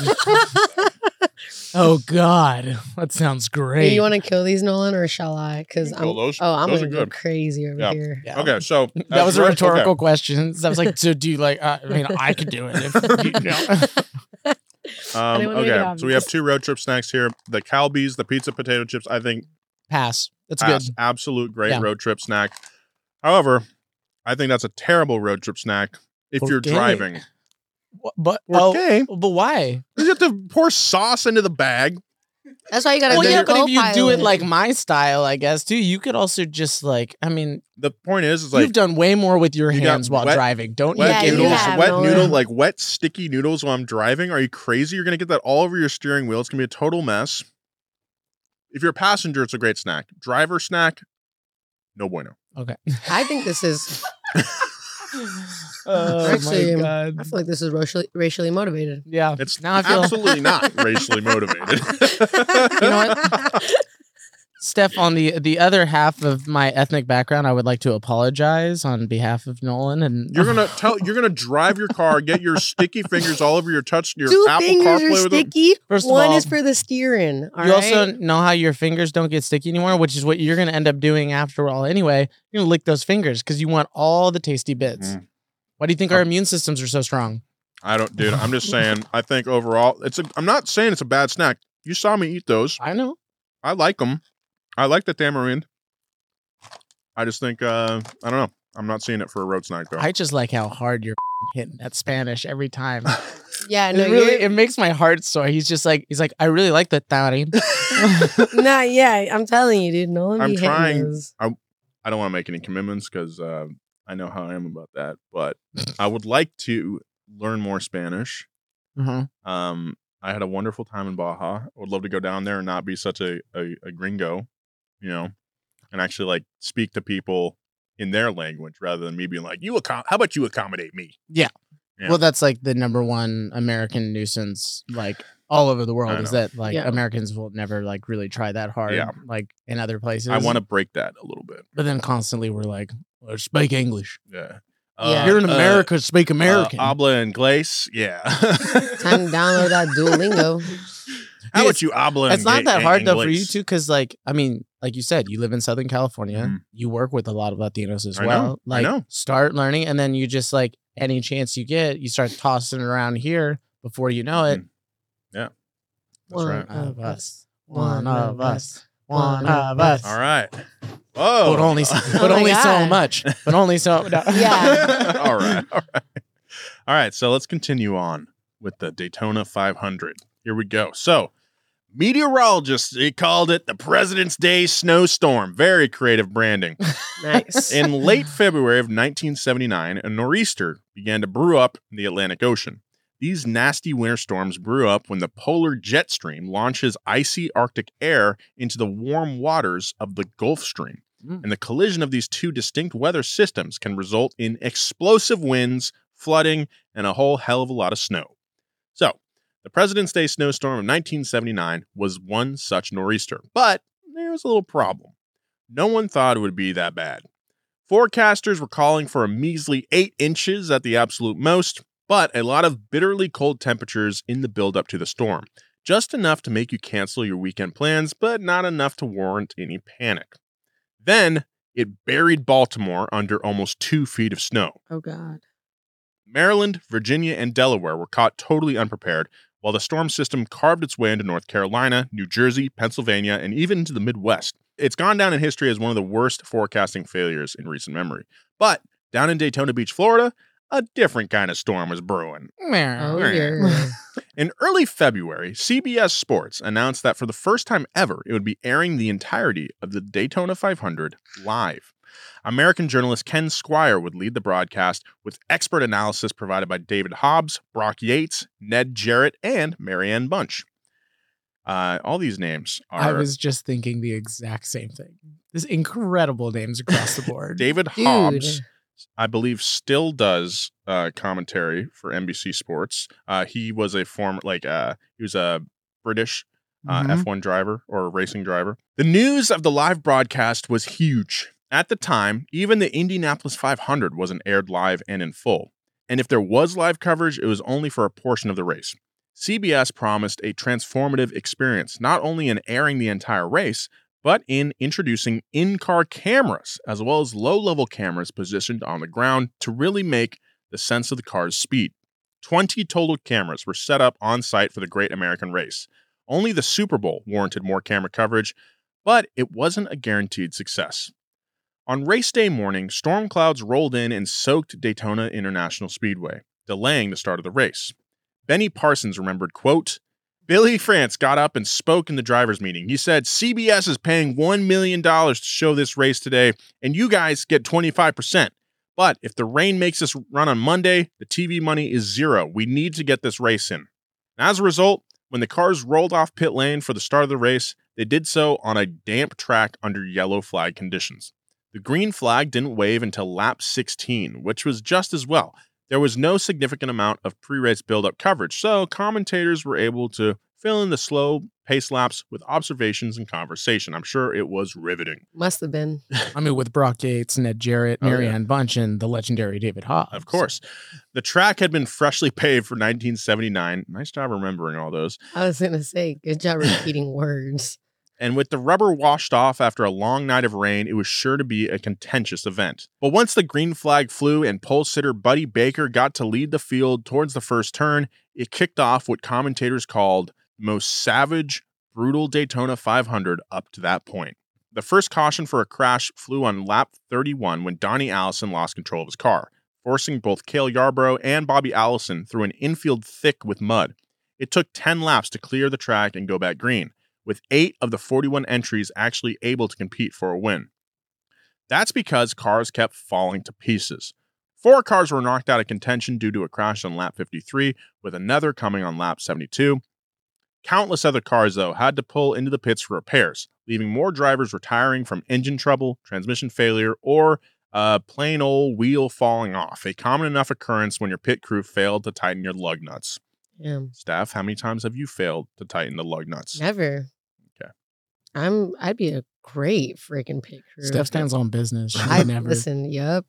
S3: Oh God, that sounds
S2: Hey,
S3: great.
S2: you want to kill these, Nolan, or shall I? Because
S1: You can kill those.
S2: I'm
S1: Those
S2: gonna
S1: are
S2: go
S1: good.
S2: crazy over
S1: Yeah.
S2: here.
S3: Yeah.
S1: Okay, so
S3: That was a
S1: okay.
S3: rhetorical question. So I was like, so do you like? I mean, I could do it. If, you know.
S2: I didn't wanna make it
S1: Okay, so we have
S2: obvious.
S1: 2 road trip snacks here: the Calbees, the pizza potato chips. I think
S3: Pass. That's
S1: pass.
S3: good.
S1: Absolute great
S3: Yeah.
S1: road trip snack. However, I think that's a terrible road trip snack if you're
S3: Okay.
S1: driving.
S3: But
S1: Okay.
S3: but why?
S1: You have to pour sauce into the bag.
S2: That's why you gotta.
S3: Well,
S2: be
S3: yeah,
S2: a
S3: but if you do it
S2: co-pilot.
S3: like my style, I guess too, you could also just like. I mean,
S1: The point is like
S3: you've done way more with your
S1: you got
S3: hands while
S1: wet-
S3: driving. Don't
S1: wet
S2: Yeah,
S3: you give
S2: you
S3: me
S1: noodles,
S3: that?
S2: have,
S1: wet
S2: Nolan.
S1: noodle, like wet sticky noodles while I'm driving. Are you crazy? You're gonna get that all over your steering wheel. It's gonna be a total mess. If you're a passenger, it's a great snack. Driver snack, no bueno.
S3: Okay.
S2: I think this is.
S3: Oh
S2: Actually,
S3: my God.
S2: I feel like this is racially motivated.
S3: Yeah.
S1: It's
S3: Now I feel-
S1: absolutely not racially motivated.
S3: You know what? Steph, on the other half of my ethnic background, I would like to apologize on behalf of Nolan. And
S1: You're gonna drive your car, get your sticky fingers all over your Apple
S2: fingers
S1: CarPlay
S2: are
S1: with them.
S2: sticky.
S3: First of
S2: One
S3: all,
S2: is for the steering. All
S3: you
S2: right?
S3: also know how your fingers don't get sticky anymore, which is what you're going to end up doing after all anyway. You're going to lick those fingers because you want all the tasty bits. Why do you think our immune systems are so strong?
S1: I don't, dude. I'm just saying. I think overall, I'm not saying it's a bad snack. You saw me eat those.
S3: I know.
S1: I like them. I like the tamarind. I just think I don't know. I'm not seeing it for a road snack though.
S3: I just like how hard you're hitting that Spanish every time.
S2: Yeah, no,
S3: It makes my heart sore. He's like, I really like the tamarind.
S2: Nah, yeah, I'm telling you, dude. No one
S1: I'm
S2: be hitting
S1: trying.
S2: those.
S1: I don't want to make any commitments because I know how I am about that. But I would like to learn more Spanish. I had a wonderful time in Baja. I would love to go down there and not be such a gringo, and actually like speak to people in their language rather than me being like, how about you accommodate me?
S3: Yeah.
S1: Yeah.
S3: Well, that's like the number one American nuisance, like all over the world, is that like Americans will never like really try that hard, like in other places.
S1: I want to break that a little bit.
S3: But then constantly we're like, speak English.
S1: Yeah.
S3: Here in America, speak American.
S1: Habla inglés. Yeah.
S2: Time to download that Duolingo.
S1: How about you habla
S3: It's not that hard though for you
S1: inglés?
S3: too, because like, I mean, like you said, you live in Southern California. You work with a lot of Latinos as well.
S1: I know.
S3: Start learning, and then you just like any chance you get, you start tossing it around here before you know it.
S1: Yeah. That's right.
S3: One of us. One of us. One of us.
S1: All right. Whoa.
S3: But only so much. But only so. No.
S2: Yeah.
S1: All right. All right. So let's continue on with the Daytona 500. Here we go. So meteorologists, they called it the President's Day snowstorm. Very creative branding.
S2: Nice.
S1: In late February of 1979, a nor'easter began to brew up in the Atlantic Ocean. These nasty winter storms brew up when the polar jet stream launches icy Arctic air into the warm waters of the Gulf Stream. And the collision of these two distinct weather systems can result in explosive winds, flooding, and a whole hell of a lot of snow. So, the President's Day snowstorm of 1979 was one such nor'easter. But there was a little problem. No one thought it would be that bad. Forecasters were calling for a measly 8 inches at the absolute most, but a lot of bitterly cold temperatures in the build-up to the storm. Just enough to make you cancel your weekend plans, but not enough to warrant any panic. Then, it buried Baltimore under almost 2 feet of snow.
S2: Oh, God.
S1: Maryland, Virginia, and Delaware were caught totally unprepared, while the storm system carved its way into North Carolina, New Jersey, Pennsylvania, and even into the Midwest. It's gone down in history as one of the worst forecasting failures in recent memory. But down in Daytona Beach, Florida, a different kind of storm was brewing.
S2: Oh, yeah.
S1: In early February, CBS Sports announced that for the first time ever, it would be airing the entirety of the Daytona 500 live. American journalist Ken Squire would lead the broadcast with expert analysis provided by David Hobbs, Brock Yates, Ned Jarrett, and Marianne Bunch. All these names are...
S3: I was just thinking the exact same thing. There's incredible names across the board.
S1: David Hobbs, I believe, still does commentary for NBC Sports. He was a former, he was a British F1 driver or a racing driver. The news of the live broadcast was huge. At the time, even the Indianapolis 500 wasn't aired live and in full. And if there was live coverage, it was only for a portion of the race. CBS promised a transformative experience, not only in airing the entire race, but in introducing in-car cameras, as well as low-level cameras positioned on the ground to really make the sense of the car's speed. 20 total cameras were set up on site for the Great American Race. Only the Super Bowl warranted more camera coverage, but it wasn't a guaranteed success. On race day morning, storm clouds rolled in and soaked Daytona International Speedway, delaying the start of the race. Benny Parsons remembered, quote, Billy France got up and spoke in the driver's meeting. He said, CBS is paying $1 million to show this race today, and you guys get 25%. But if the rain makes us run on Monday, the TV money is zero. We need to get this race in. And as a result, when the cars rolled off pit lane for the start of the race, they did so on a damp track under yellow flag conditions. The green flag didn't wave until lap 16, which was just as well. There was no significant amount of pre-race build-up coverage, so commentators were able to filling the slow pace laps with observations and conversation. I'm sure it was riveting.
S2: Must have been.
S3: I mean, with Brock Yates, Ned Jarrett, Marianne Bunch, and the legendary David Hobbs.
S1: Of course. The track had been freshly paved for 1979. Nice job remembering all those.
S2: I was going to say, good job repeating words.
S1: And with the rubber washed off after a long night of rain, it was sure to be a contentious event. But once the green flag flew and pole sitter Buddy Baker got to lead the field towards the first turn, it kicked off what commentators called the most savage, brutal Daytona 500 up to that point. The first caution for a crash flew on lap 31 when Donnie Allison lost control of his car, forcing both Cale Yarborough and Bobby Allison through an infield thick with mud. It took 10 laps to clear the track and go back green, with 8 of the 41 entries actually able to compete for a win. That's because cars kept falling to pieces. 4 cars were knocked out of contention due to a crash on lap 53, with another coming on lap 72. Countless other cars, though, had to pull into the pits for repairs, leaving more drivers retiring from engine trouble, transmission failure, or a plain old wheel falling off, a common enough occurrence when your pit crew failed to tighten your lug nuts.
S2: Yeah.
S1: Steph, how many times have you failed to tighten the lug nuts?
S2: Never.
S1: Okay.
S2: I'd be a great freaking pit crew.
S3: Steph stands on business. She
S2: I
S3: never.
S2: listen. Yup.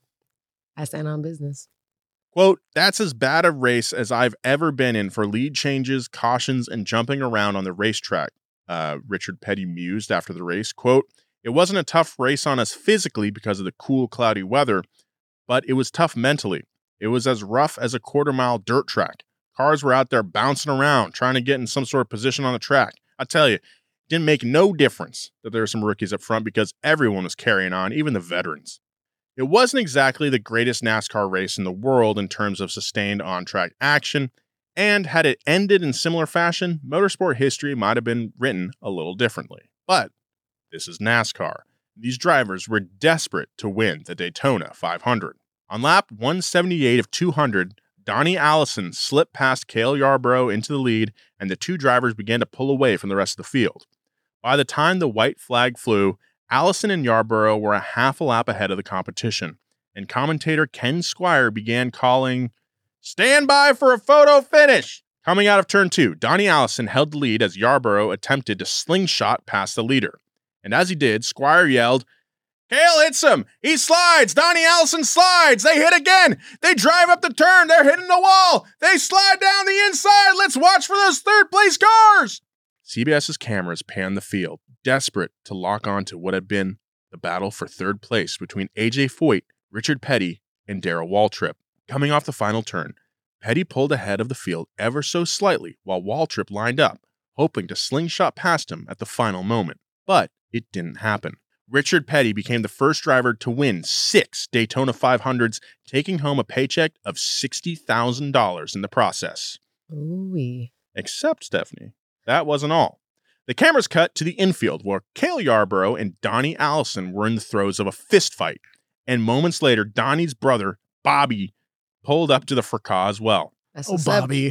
S2: I stand on business.
S1: Quote, that's as bad a race as I've ever been in for lead changes, cautions, and jumping around on the racetrack, Richard Petty mused after the race. Quote, it wasn't a tough race on us physically because of the cool, cloudy weather, but it was tough mentally. It was as rough as a quarter-mile dirt track. Cars were out there bouncing around, trying to get in some sort of position on the track. I tell you, it didn't make no difference that there were some rookies up front because everyone was carrying on, even the veterans. It wasn't exactly the greatest NASCAR race in the world in terms of sustained on-track action, and had it ended in similar fashion, motorsport history might have been written a little differently. But this is NASCAR. These drivers were desperate to win the Daytona 500. On lap 178 of 200, Donnie Allison slipped past Cale Yarborough into the lead, and the 2 drivers began to pull away from the rest of the field. By the time the white flag flew, Allison and Yarborough were a half a lap ahead of the competition, and commentator Ken Squire began calling, "Stand by for a photo finish!" Coming out of turn 2, Donnie Allison held the lead as Yarborough attempted to slingshot past the leader. And as he did, Squire yelled, "Cale hits him! He slides! Donnie Allison slides! They hit again! They drive up the turn! They're hitting the wall! They slide down the inside! Let's watch for those third-place cars!" CBS's cameras panned the field, desperate to lock on to what had been the battle for third place between A.J. Foyt, Richard Petty, and Darrell Waltrip. Coming off the final turn, Petty pulled ahead of the field ever so slightly while Waltrip lined up, hoping to slingshot past him at the final moment. But it didn't happen. Richard Petty became the first driver to win 6 Daytona 500s, taking home a paycheck of $60,000 in the process.
S2: Ooh-wee.
S1: Except, Stephanie, that wasn't all. The cameras cut to the infield where Cale Yarborough and Donnie Allison were in the throes of a fist fight. And moments later, Donnie's brother, Bobby, pulled up to the fracas as well.
S2: That's
S3: Oh,
S2: what's up.
S3: Bobby.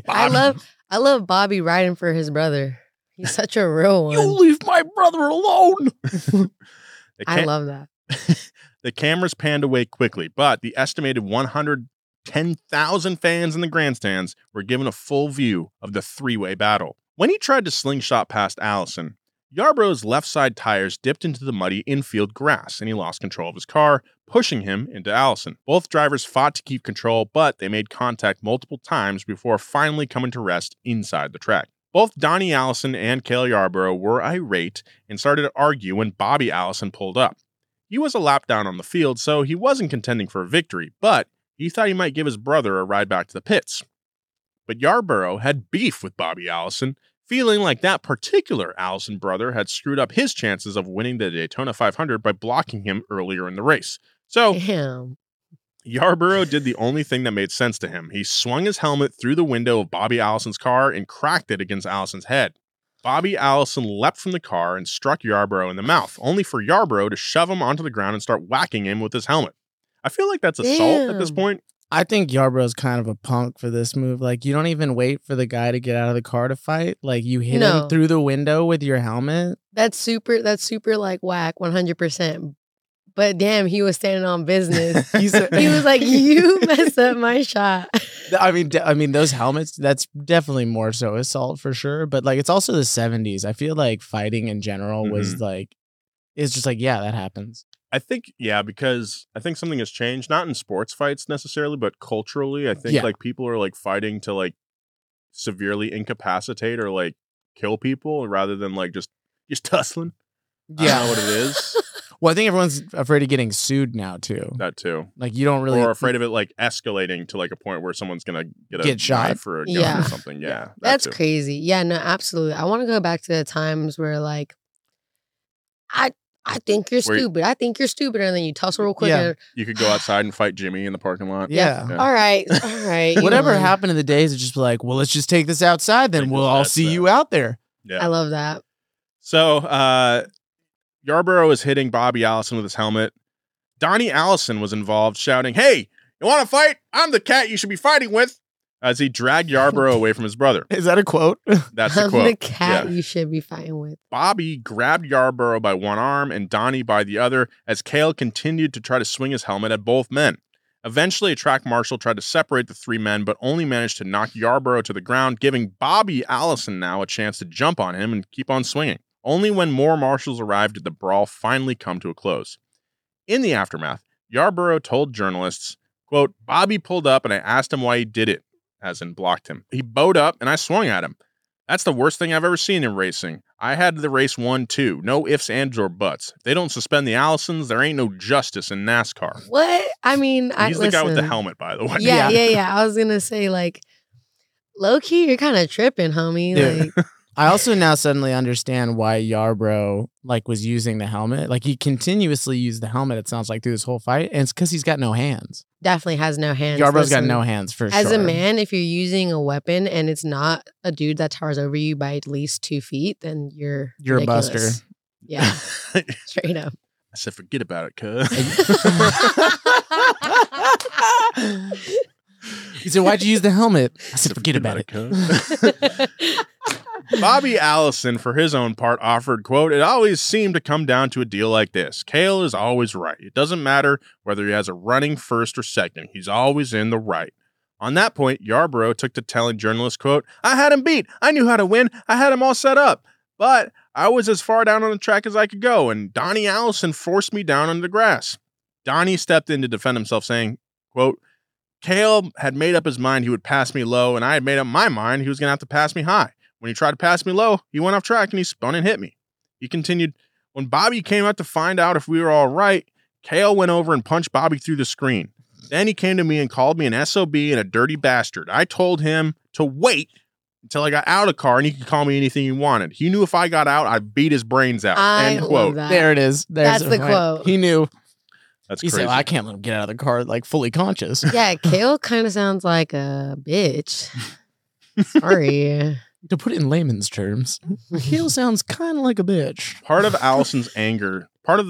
S2: I love Bobby riding for his brother. He's such a real one.
S3: You leave my brother alone.
S2: I love that.
S1: The cameras panned away quickly, but the estimated 110,000 fans in the grandstands were given a full view of the 3-way battle. When he tried to slingshot past Allison, Yarborough's left side tires dipped into the muddy infield grass and he lost control of his car, pushing him into Allison. Both drivers fought to keep control, but they made contact multiple times before finally coming to rest inside the track. Both Donnie Allison and Cale Yarborough were irate and started to argue when Bobby Allison pulled up. He was a lap down on the field, so he wasn't contending for a victory, but he thought he might give his brother a ride back to the pits. But Yarborough had beef with Bobby Allison, feeling like that particular Allison brother had screwed up his chances of winning the Daytona 500 by blocking him earlier in the race. So,
S2: Damn.
S1: Yarborough did the only thing that made sense to him. He swung his helmet through the window of Bobby Allison's car and cracked it against Allison's head. Bobby Allison leapt from the car and struck Yarborough in the mouth, only for Yarborough to shove him onto the ground and start whacking him with his helmet. I feel like that's assault at this
S2: Damn.
S1: point.
S3: I think Yarborough's kind of a punk for this move. Like, you don't even wait for the guy to get out of the car to fight. Like, you hit
S2: No.
S3: him through the window with your helmet.
S2: That's super like whack, 100%. But damn, he was standing on business. He was like, "You messed up my shot."
S3: I mean, those helmets. That's definitely more so assault for sure. But like, it's also the 70s. I feel like fighting in general was like, it's just like, yeah, that happens.
S1: I think, because I think something has changed, not in sports fights necessarily, but culturally. I think like people are like fighting to like severely incapacitate or like kill people rather than like just tussling. I don't know what it is.
S3: Well, I think everyone's afraid of getting sued now too.
S1: That too.
S3: Like you don't really,
S1: or afraid of it like escalating to like a point where someone's gonna get
S3: shot
S1: for a gun or something. Yeah,
S2: that's crazy. Yeah, no, absolutely. I want to go back to the times where like, I think you're stupid. I think you're stupid, and then you tussle real quick.
S3: Yeah.
S2: And,
S1: You could go outside and fight Jimmy in the parking lot.
S3: Yeah.
S2: All right.
S3: Whatever happened in the days of just like, well, let's just take this outside, then we'll all see you out there.
S1: Yeah,
S2: I love that.
S1: So, Yarborough is hitting Bobby Allison with his helmet. Donnie Allison was involved, shouting, "Hey, you want to fight? I'm the cat you should be fighting with," as he dragged Yarborough away from his brother.
S3: Is that a quote?
S1: That's the
S2: I'm
S1: quote.
S2: the cat you should be fighting with.
S1: Bobby grabbed Yarborough by one arm and Donnie by the other as Cale continued to try to swing his helmet at both men. Eventually, a track marshal tried to separate the three men, but only managed to knock Yarborough to the ground, giving Bobby Allison now a chance to jump on him and keep on swinging. Only when more marshals arrived did the brawl finally come to a close. In the aftermath, Yarborough told journalists, quote, "Bobby pulled up and I asked him why he did it," as in blocked him. "He bowed up and I swung at him. That's the worst thing I've ever seen in racing. I had the race won too. No ifs, ands, or buts. If they don't suspend the Allisons, there ain't no justice in NASCAR."
S2: What? I mean,
S1: He's the guy with the helmet, by the way.
S2: Yeah. I was gonna say, like, low key, you're kind of tripping, homie.
S3: Yeah.
S2: Like,
S3: I also now suddenly understand why Yarborough like was using the helmet. Like he continuously used the helmet, it sounds like, through this whole fight. And it's because he's got no hands.
S2: definitely has no hands.
S3: Yarborough's got no hands for sure.
S2: As a man, if you're using a weapon and it's not a dude that towers over you by at least 2 feet, then you're
S3: a
S2: ridiculous.
S3: buster.
S2: Yeah, straight up.
S1: I said, forget about it, cuz.
S3: He said, "Why'd you use the helmet?" I said, "Forget about it."
S1: cuz. Bobby Allison, for his own part, offered, quote, "It always seemed to come down to a deal like this. Cale is always right. It doesn't matter whether he has a running first or second. He's always in the right." On that point, Yarborough took to telling journalists, quote, "I had him beat. I knew how to win. I had him all set up. But I was as far down on the track as I could go, and Donnie Allison forced me down on the grass." Donnie stepped in to defend himself, saying, quote, "Cale had made up his mind he would pass me low, and I had made up my mind he was going to have to pass me high. When he tried to pass me low, he went off track and he spun and hit me." He continued, "When Bobby came out to find out if we were all right, Cale went over and punched Bobby through the screen. Then he came to me and called me an SOB and a dirty bastard. I told him to wait until I got out of the car and he could call me anything he wanted. He knew if I got out, I'd beat his brains out."
S2: I
S1: End
S2: love
S1: quote.
S2: that.
S3: There it is. There's
S2: That's the quote.
S3: He knew.
S1: That's
S3: He
S1: crazy.
S3: said, "I can't let him get out of the car like fully conscious."
S2: Yeah, Cale kind of sounds like a bitch. Sorry.
S3: To put it in layman's terms, Cale sounds kind of like a bitch.
S1: Part of Allison's anger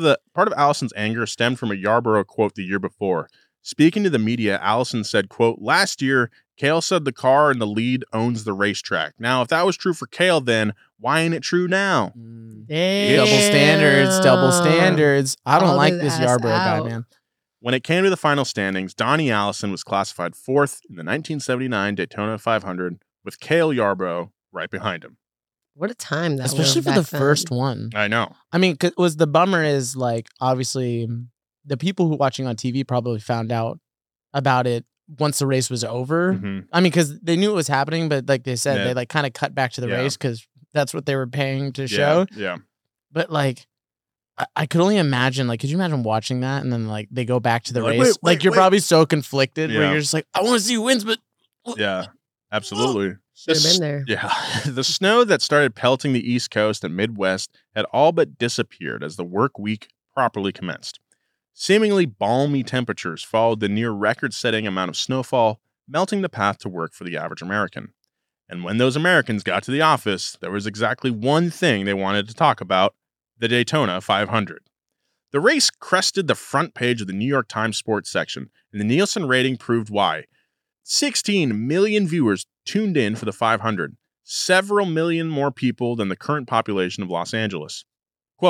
S1: stemmed from a Yarborough quote the year before. Speaking to the media, Allison said, quote, "Last year, Cale said the car in the lead owns the racetrack. Now, if that was true for Cale, then why ain't it true now?"
S2: Damn.
S3: Double standards. I don't
S2: Called
S3: like
S2: his
S3: this
S2: ass
S3: Yarborough guy,
S2: out.
S3: man.
S1: When it came to the final standings, Donnie Allison was classified 4th in the 1979 Daytona 500, with Cale Yarborough right behind him.
S2: What a time that
S3: Especially
S2: was
S3: for the
S2: back then.
S3: first one.
S1: I know.
S3: I mean, was the bummer is like, obviously, the people who watching on TV probably found out about it once the race was over.
S1: Mhm.
S3: I mean, because they knew it was happening, but like they said,
S1: Yeah.
S3: they like kind of cut back to the
S1: Yeah.
S3: race because that's what they were paying to
S1: Yeah,
S3: show.
S1: yeah.
S3: But like, I could only imagine, like, could you imagine watching that and then like they go back to the
S1: Like,
S3: race?
S1: wait,
S3: You're
S1: wait.
S3: probably so conflicted where
S1: Yeah.
S3: you're just like, I want to see who wins, but
S1: Yeah, absolutely.
S2: Should have
S1: This-
S2: been there.
S1: Yeah. The snow that started pelting the East Coast and Midwest had all but disappeared as the work week properly commenced. Seemingly balmy temperatures followed the near record-setting amount of snowfall, melting the path to work for the average American. And when those Americans got to the office, there was exactly one thing they wanted to talk about: the Daytona 500. The race crested the front page of the New York Times sports section, and the Nielsen rating proved why. 16 million viewers tuned in for the 500, several million more people than the current population of Los Angeles. Quote,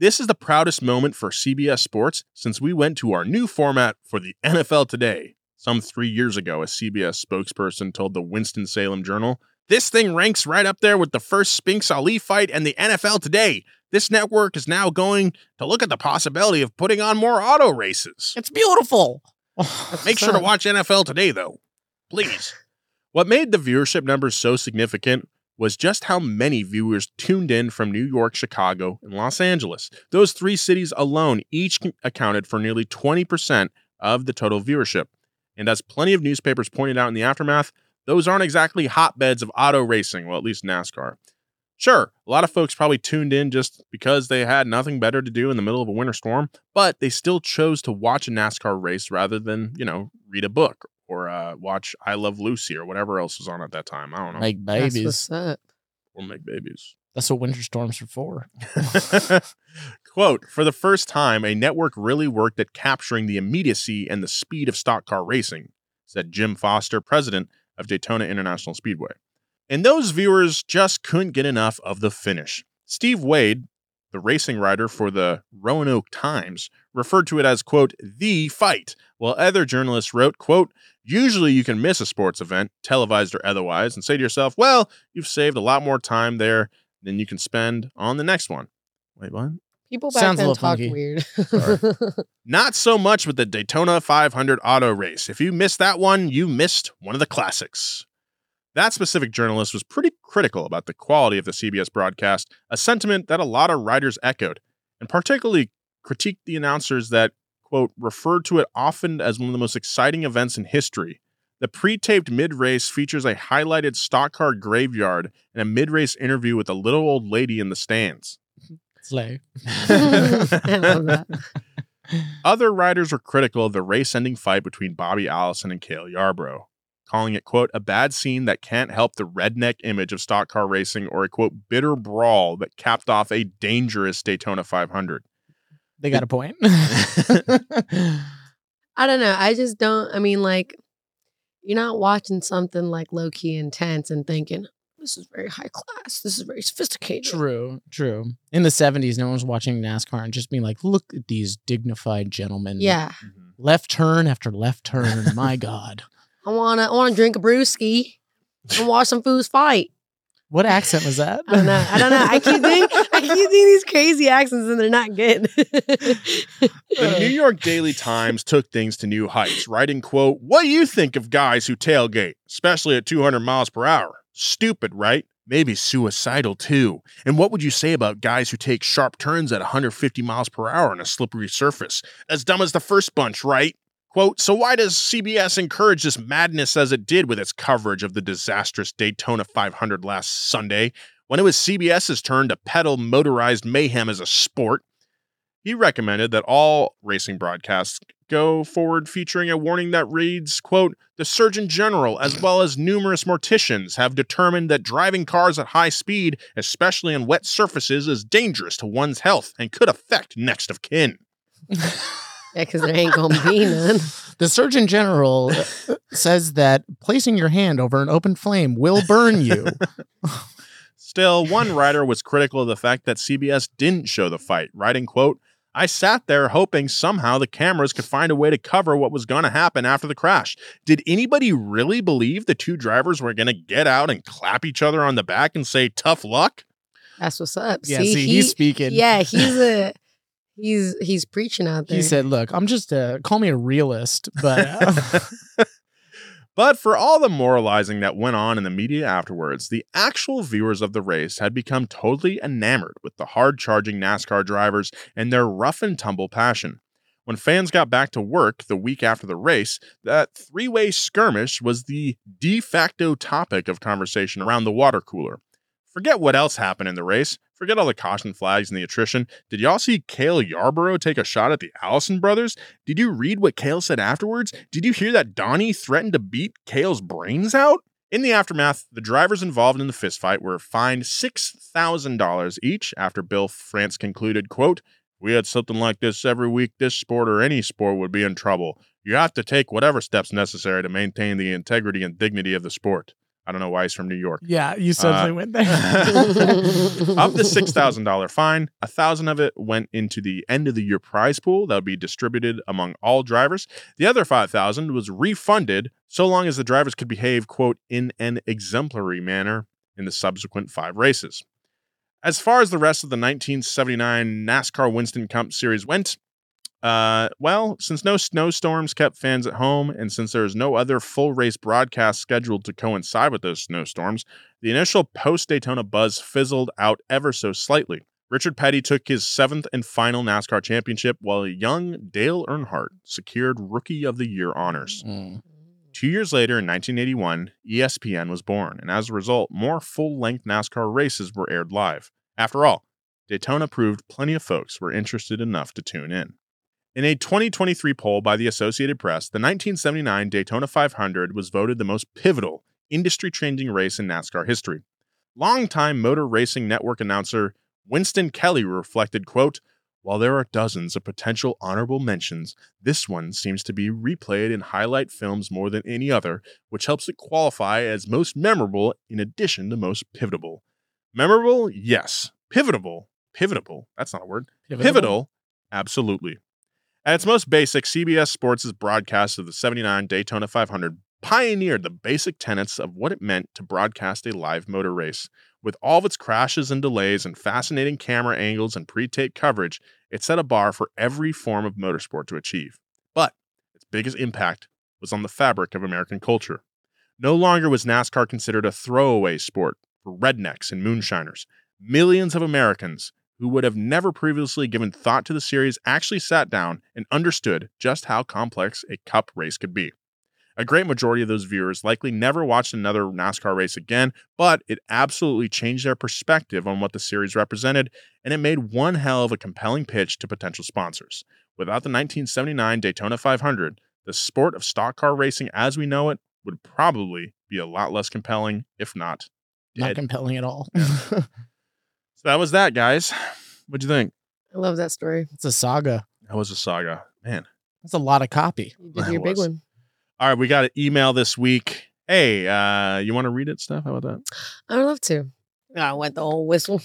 S1: This is the proudest moment for CBS Sports since we went to our new format for the NFL Today. Some 3 years ago, a CBS spokesperson told the Winston-Salem Journal, "This thing ranks right up there with the first Spinks Ali fight and the NFL Today. This network is now going to look at the possibility of putting on more auto races.
S3: It's beautiful.
S1: Make sure to watch NFL Today, though. Please." What made the viewership numbers so significant was just how many viewers tuned in from New York, Chicago, and Los Angeles. Those 3 cities alone each accounted for nearly 20% of the total viewership. And as plenty of newspapers pointed out in the aftermath, those aren't exactly hotbeds of auto racing, well, at least NASCAR. Sure, a lot of folks probably tuned in just because they had nothing better to do in the middle of a winter storm, but they still chose to watch a NASCAR race rather than, read a book or watch I Love Lucy or whatever else was on at that time. I don't know.
S3: Make
S2: That's
S3: babies.
S2: what's up.
S1: Or make babies.
S3: That's what winter storms are for.
S1: Quote, "For the first time, a network really worked at capturing the immediacy and the speed of stock car racing," said Jim Foster, president of Daytona International Speedway. And those viewers just couldn't get enough of the finish. Steve Wade, the racing writer for the Roanoke Times, referred to it as, quote, "the fight," while other journalists wrote, quote, "Usually you can miss a sports event, televised or otherwise, and say to yourself, well, you've saved a lot more time there than you can spend on the next one." Wait, what?
S2: People back
S3: Sounds a
S2: then
S3: little
S2: talk
S3: funky.
S2: weird.
S1: Not so much with the Daytona 500 auto race. If you missed that one, you missed one of the classics. That specific journalist was pretty critical about the quality of the CBS broadcast, a sentiment that a lot of writers echoed, and particularly critiqued the announcers that, quote, referred to it often as one of the most exciting events in history. The pre-taped mid-race features a highlighted stock car graveyard and a mid-race interview with a little old lady in the stands.
S3: Slay.
S2: I love that.
S1: Other writers were critical of the race-ending fight between Bobby Allison and Cale Yarborough, calling it, quote, "a bad scene that can't help the redneck image of stock car racing," or a, quote, "bitter brawl that capped off a dangerous Daytona 500.
S3: They got a point.
S2: I don't know. I just don't. I mean, like, you're not watching something like low key intense and thinking, this is very high class. This is very sophisticated.
S3: True. In the 70s, no one was watching NASCAR and just being like, look at these dignified gentlemen.
S2: Yeah.
S3: Left turn after left turn. My God.
S2: I wanna drink a brewski and watch some fools fight.
S3: What accent was that?
S2: I don't know. I keep thinking these crazy accents and they're not good.
S1: The New York Daily Times took things to new heights, writing, quote, "What do you think of guys who tailgate, especially at 200 miles per hour? Stupid, right? Maybe suicidal, too. And what would you say about guys who take sharp turns at 150 miles per hour on a slippery surface? As dumb as the first bunch, right? Quote, so why does CBS encourage this madness as it did with its coverage of the disastrous Daytona 500 last Sunday, when it was CBS's turn to peddle motorized mayhem as a sport?" He recommended that all racing broadcasts go forward featuring a warning that reads, quote, "The Surgeon General, as well as numerous morticians, have determined that driving cars at high speed, especially on wet surfaces, is dangerous to one's health and could affect next of kin."
S2: Yeah, because there ain't gonna be none.
S3: The Surgeon General says that placing your hand over an open flame will burn you.
S1: Still, one writer was critical of the fact that CBS didn't show the fight, writing, quote, "I sat there hoping somehow the cameras could find a way to cover what was going to happen after the crash. Did anybody really believe the two drivers were going to get out and clap each other on the back and say, tough luck?"
S2: That's what's up.
S3: Yeah, see, he's speaking.
S2: Yeah, he's preaching out there.
S3: He said, look, I'm just call me a realist, but
S1: But for all the moralizing that went on in the media afterwards, the actual viewers of the race had become totally enamored with the hard-charging NASCAR drivers and their rough-and-tumble passion. When fans got back to work the week after the race, that three-way skirmish was the de facto topic of conversation around the water cooler. Forget what else happened in the race. Forget all the caution flags and the attrition. Did y'all see Cale Yarborough take a shot at the Allison brothers? Did you read what Cale said afterwards? Did you hear that Donnie threatened to beat Cale's brains out? In the aftermath, the drivers involved in the fistfight were fined $6,000 each after Bill France concluded, quote, "If we had something like this every week, this sport or any sport would be in trouble. You have to take whatever steps necessary to maintain the integrity and dignity of the sport." I don't know why he's from New York.
S3: Yeah, you suddenly went there.
S1: Of the $6,000 fine, $1,000 of it went into the end of the year prize pool that would be distributed among all drivers. The other $5,000 was refunded so long as the drivers could behave, quote, in an exemplary manner in the subsequent 5 races. As far as the rest of the 1979 NASCAR Winston Cup Series went, well, since no snowstorms kept fans at home, and since there is no other full race broadcast scheduled to coincide with those snowstorms, the initial post-Daytona buzz fizzled out ever so slightly. Richard Petty took his 7th and final NASCAR championship, while young Dale Earnhardt secured Rookie of the Year honors. 2 years later, in 1981, ESPN was born, and as a result, more full-length NASCAR races were aired live. After all, Daytona proved plenty of folks were interested enough to tune in. In a 2023 poll by the Associated Press, the 1979 Daytona 500 was voted the most pivotal, industry-changing race in NASCAR history. Longtime Motor Racing Network announcer Winston Kelly reflected, quote, "While there are dozens of potential honorable mentions, this one seems to be replayed in highlight films more than any other, which helps it qualify as most memorable in addition to most pivotable." Memorable? Yes. Pivotable? That's not a word. Pivotal? Absolutely. At its most basic, CBS Sports' broadcast of the 79 Daytona 500 pioneered the basic tenets of what it meant to broadcast a live motor race. With all of its crashes and delays and fascinating camera angles and pre-tape coverage, it set a bar for every form of motorsport to achieve. But its biggest impact was on the fabric of American culture. No longer was NASCAR considered a throwaway sport for rednecks and moonshiners. Millions of Americans who would have never previously given thought to the series actually sat down and understood just how complex a cup race could be. A great majority of those viewers likely never watched another NASCAR race again, but it absolutely changed their perspective on what the series represented, and it made one hell of a compelling pitch to potential sponsors. Without the 1979 Daytona 500, the sport of stock car racing as we know it would probably be a lot less compelling, if not dead.
S3: Not compelling at all.
S1: So that was that, guys. What'd you think?
S2: I love that story.
S3: It's a saga.
S1: That was a saga. Man.
S3: That's a lot of copy.
S2: You did
S1: That
S2: your big
S1: was.
S2: one.
S1: All right, we got an email this week. Hey, you want to read it, Steph? How about that?
S2: I would love to. I went the whole whistle.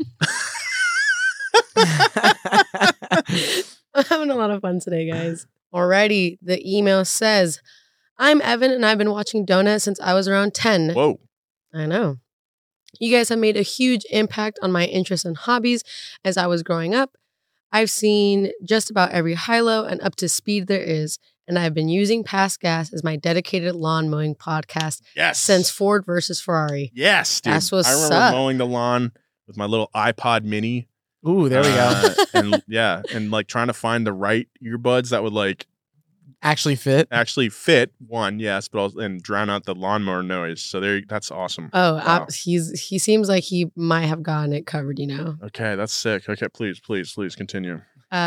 S2: I'm having a lot of fun today, guys. Alrighty, the email says, "I'm Evan and I've been watching Donut since I was around 10.
S1: Whoa.
S2: I know. You guys have made a huge impact on my interests and hobbies as I was growing up. I've seen just about every high-low and up to speed there is, and I've been using Past Gas as my dedicated lawn mowing podcast
S1: Yes.
S2: since Ford versus Ferrari.
S1: Yes, dude.
S2: That's what's
S1: I remember
S2: up.
S1: mowing the lawn with my little iPod mini.
S3: Ooh, there we go.
S1: And yeah, and like trying to find the right earbuds that would like
S3: Actually fit.
S1: actually fit one, yes, but also and drown out the lawnmower noise. So that's awesome.
S2: Oh,
S1: Wow.
S2: he seems like he might have gotten it covered, you know.
S1: Okay, that's sick. Okay, please continue.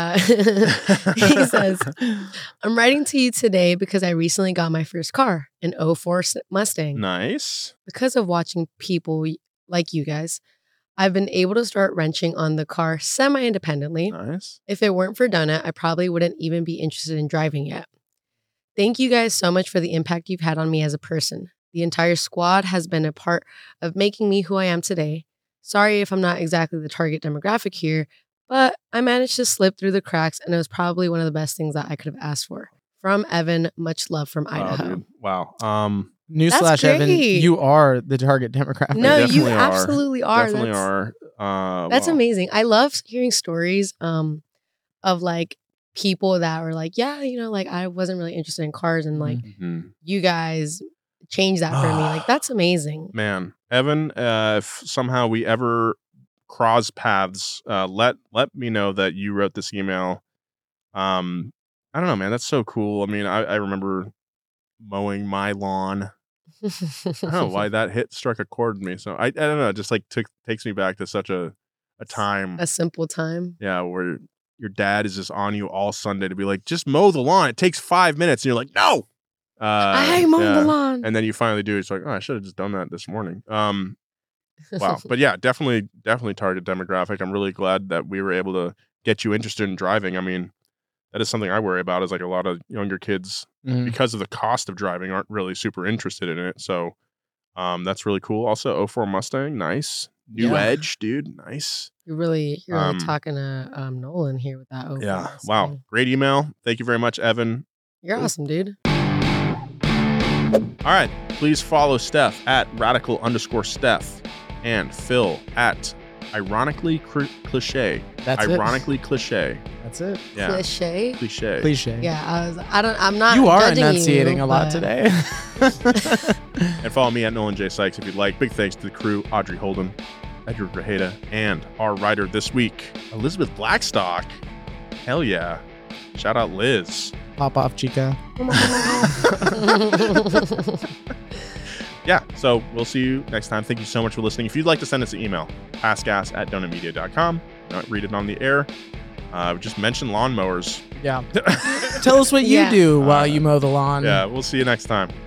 S2: He says, "I'm writing to you today because I recently got my first car, an 04 Mustang.
S1: Nice.
S2: Because of watching people like you guys, I've been able to start wrenching on the car semi-independently.
S1: Nice.
S2: If it weren't for Donut, I probably wouldn't even be interested in driving yet. Thank you guys so much for the impact you've had on me as a person. The entire squad has been a part of making me who I am today. Sorry if I'm not exactly the target demographic here, but I managed to slip through the cracks, and it was probably one of the best things that I could have asked for. From Evan, much love from Idaho."
S1: Wow.
S3: Newsflash, Evan,
S2: great.
S3: you are the target demographic.
S2: No, you
S1: definitely are.
S2: absolutely are.
S1: Definitely
S2: That's-
S1: are.
S2: That's
S1: wow.
S2: amazing. I love hearing stories of like people that were like, yeah, you know, like I wasn't really interested in cars, and like
S1: Mhm.
S2: you guys changed that for me. Like that's amazing.
S1: Man, Evan, if somehow we ever cross paths, let me know that you wrote this email. I don't know, man. That's so cool. I mean, I remember mowing my lawn. I don't know why that struck a chord with me. So I don't know. It just like takes me back to such a time.
S2: A simple time.
S1: Yeah, where your dad is just on you all Sunday to be like, just mow the lawn. It takes 5 minutes, and you're like, no.
S2: I mowed
S1: yeah.
S2: the lawn.
S1: And then you finally do it. It's like, oh, I should have just done that this morning. Wow. But yeah, definitely target demographic. I'm really glad that we were able to get you interested in driving. I mean, that is something I worry about, is like a lot of younger kids,
S3: Mhm.
S1: because of the cost of driving, aren't really super interested in it. So That's really cool. Also, 04 Mustang, nice. New
S3: Yeah.
S1: Edge, dude, nice.
S2: You're really talking to Nolan here with that.
S1: Yeah. Wow. Great email. Thank you very much, Evan.
S2: You're awesome, dude.
S1: All right. Please follow Steph at radical_Steph and Phil at ironically cliche.
S3: That's
S1: Ironically cliche.
S3: it. That's it.
S1: Yeah.
S2: Cliche.
S1: Cliche.
S2: Yeah, I'm not.
S3: You are
S2: judging
S3: enunciating
S2: you,
S3: a lot
S2: but-
S3: today.
S1: And follow me at Nolan J. Sykes if you'd like. Big thanks to the crew, Audrey Holden, Edward Grajeda, and our writer this week, Elizabeth Blackstock. Hell yeah. Shout out Liz.
S3: Pop off, chica.
S1: Yeah, so we'll see you next time. Thank you so much for listening. If you'd like to send us an email, askgas@donutmedia.com. Not read it on the air. Just mention lawnmowers.
S3: Yeah. Tell us what you
S2: Yeah.
S3: do while you mow the lawn.
S1: Yeah, we'll see you next time.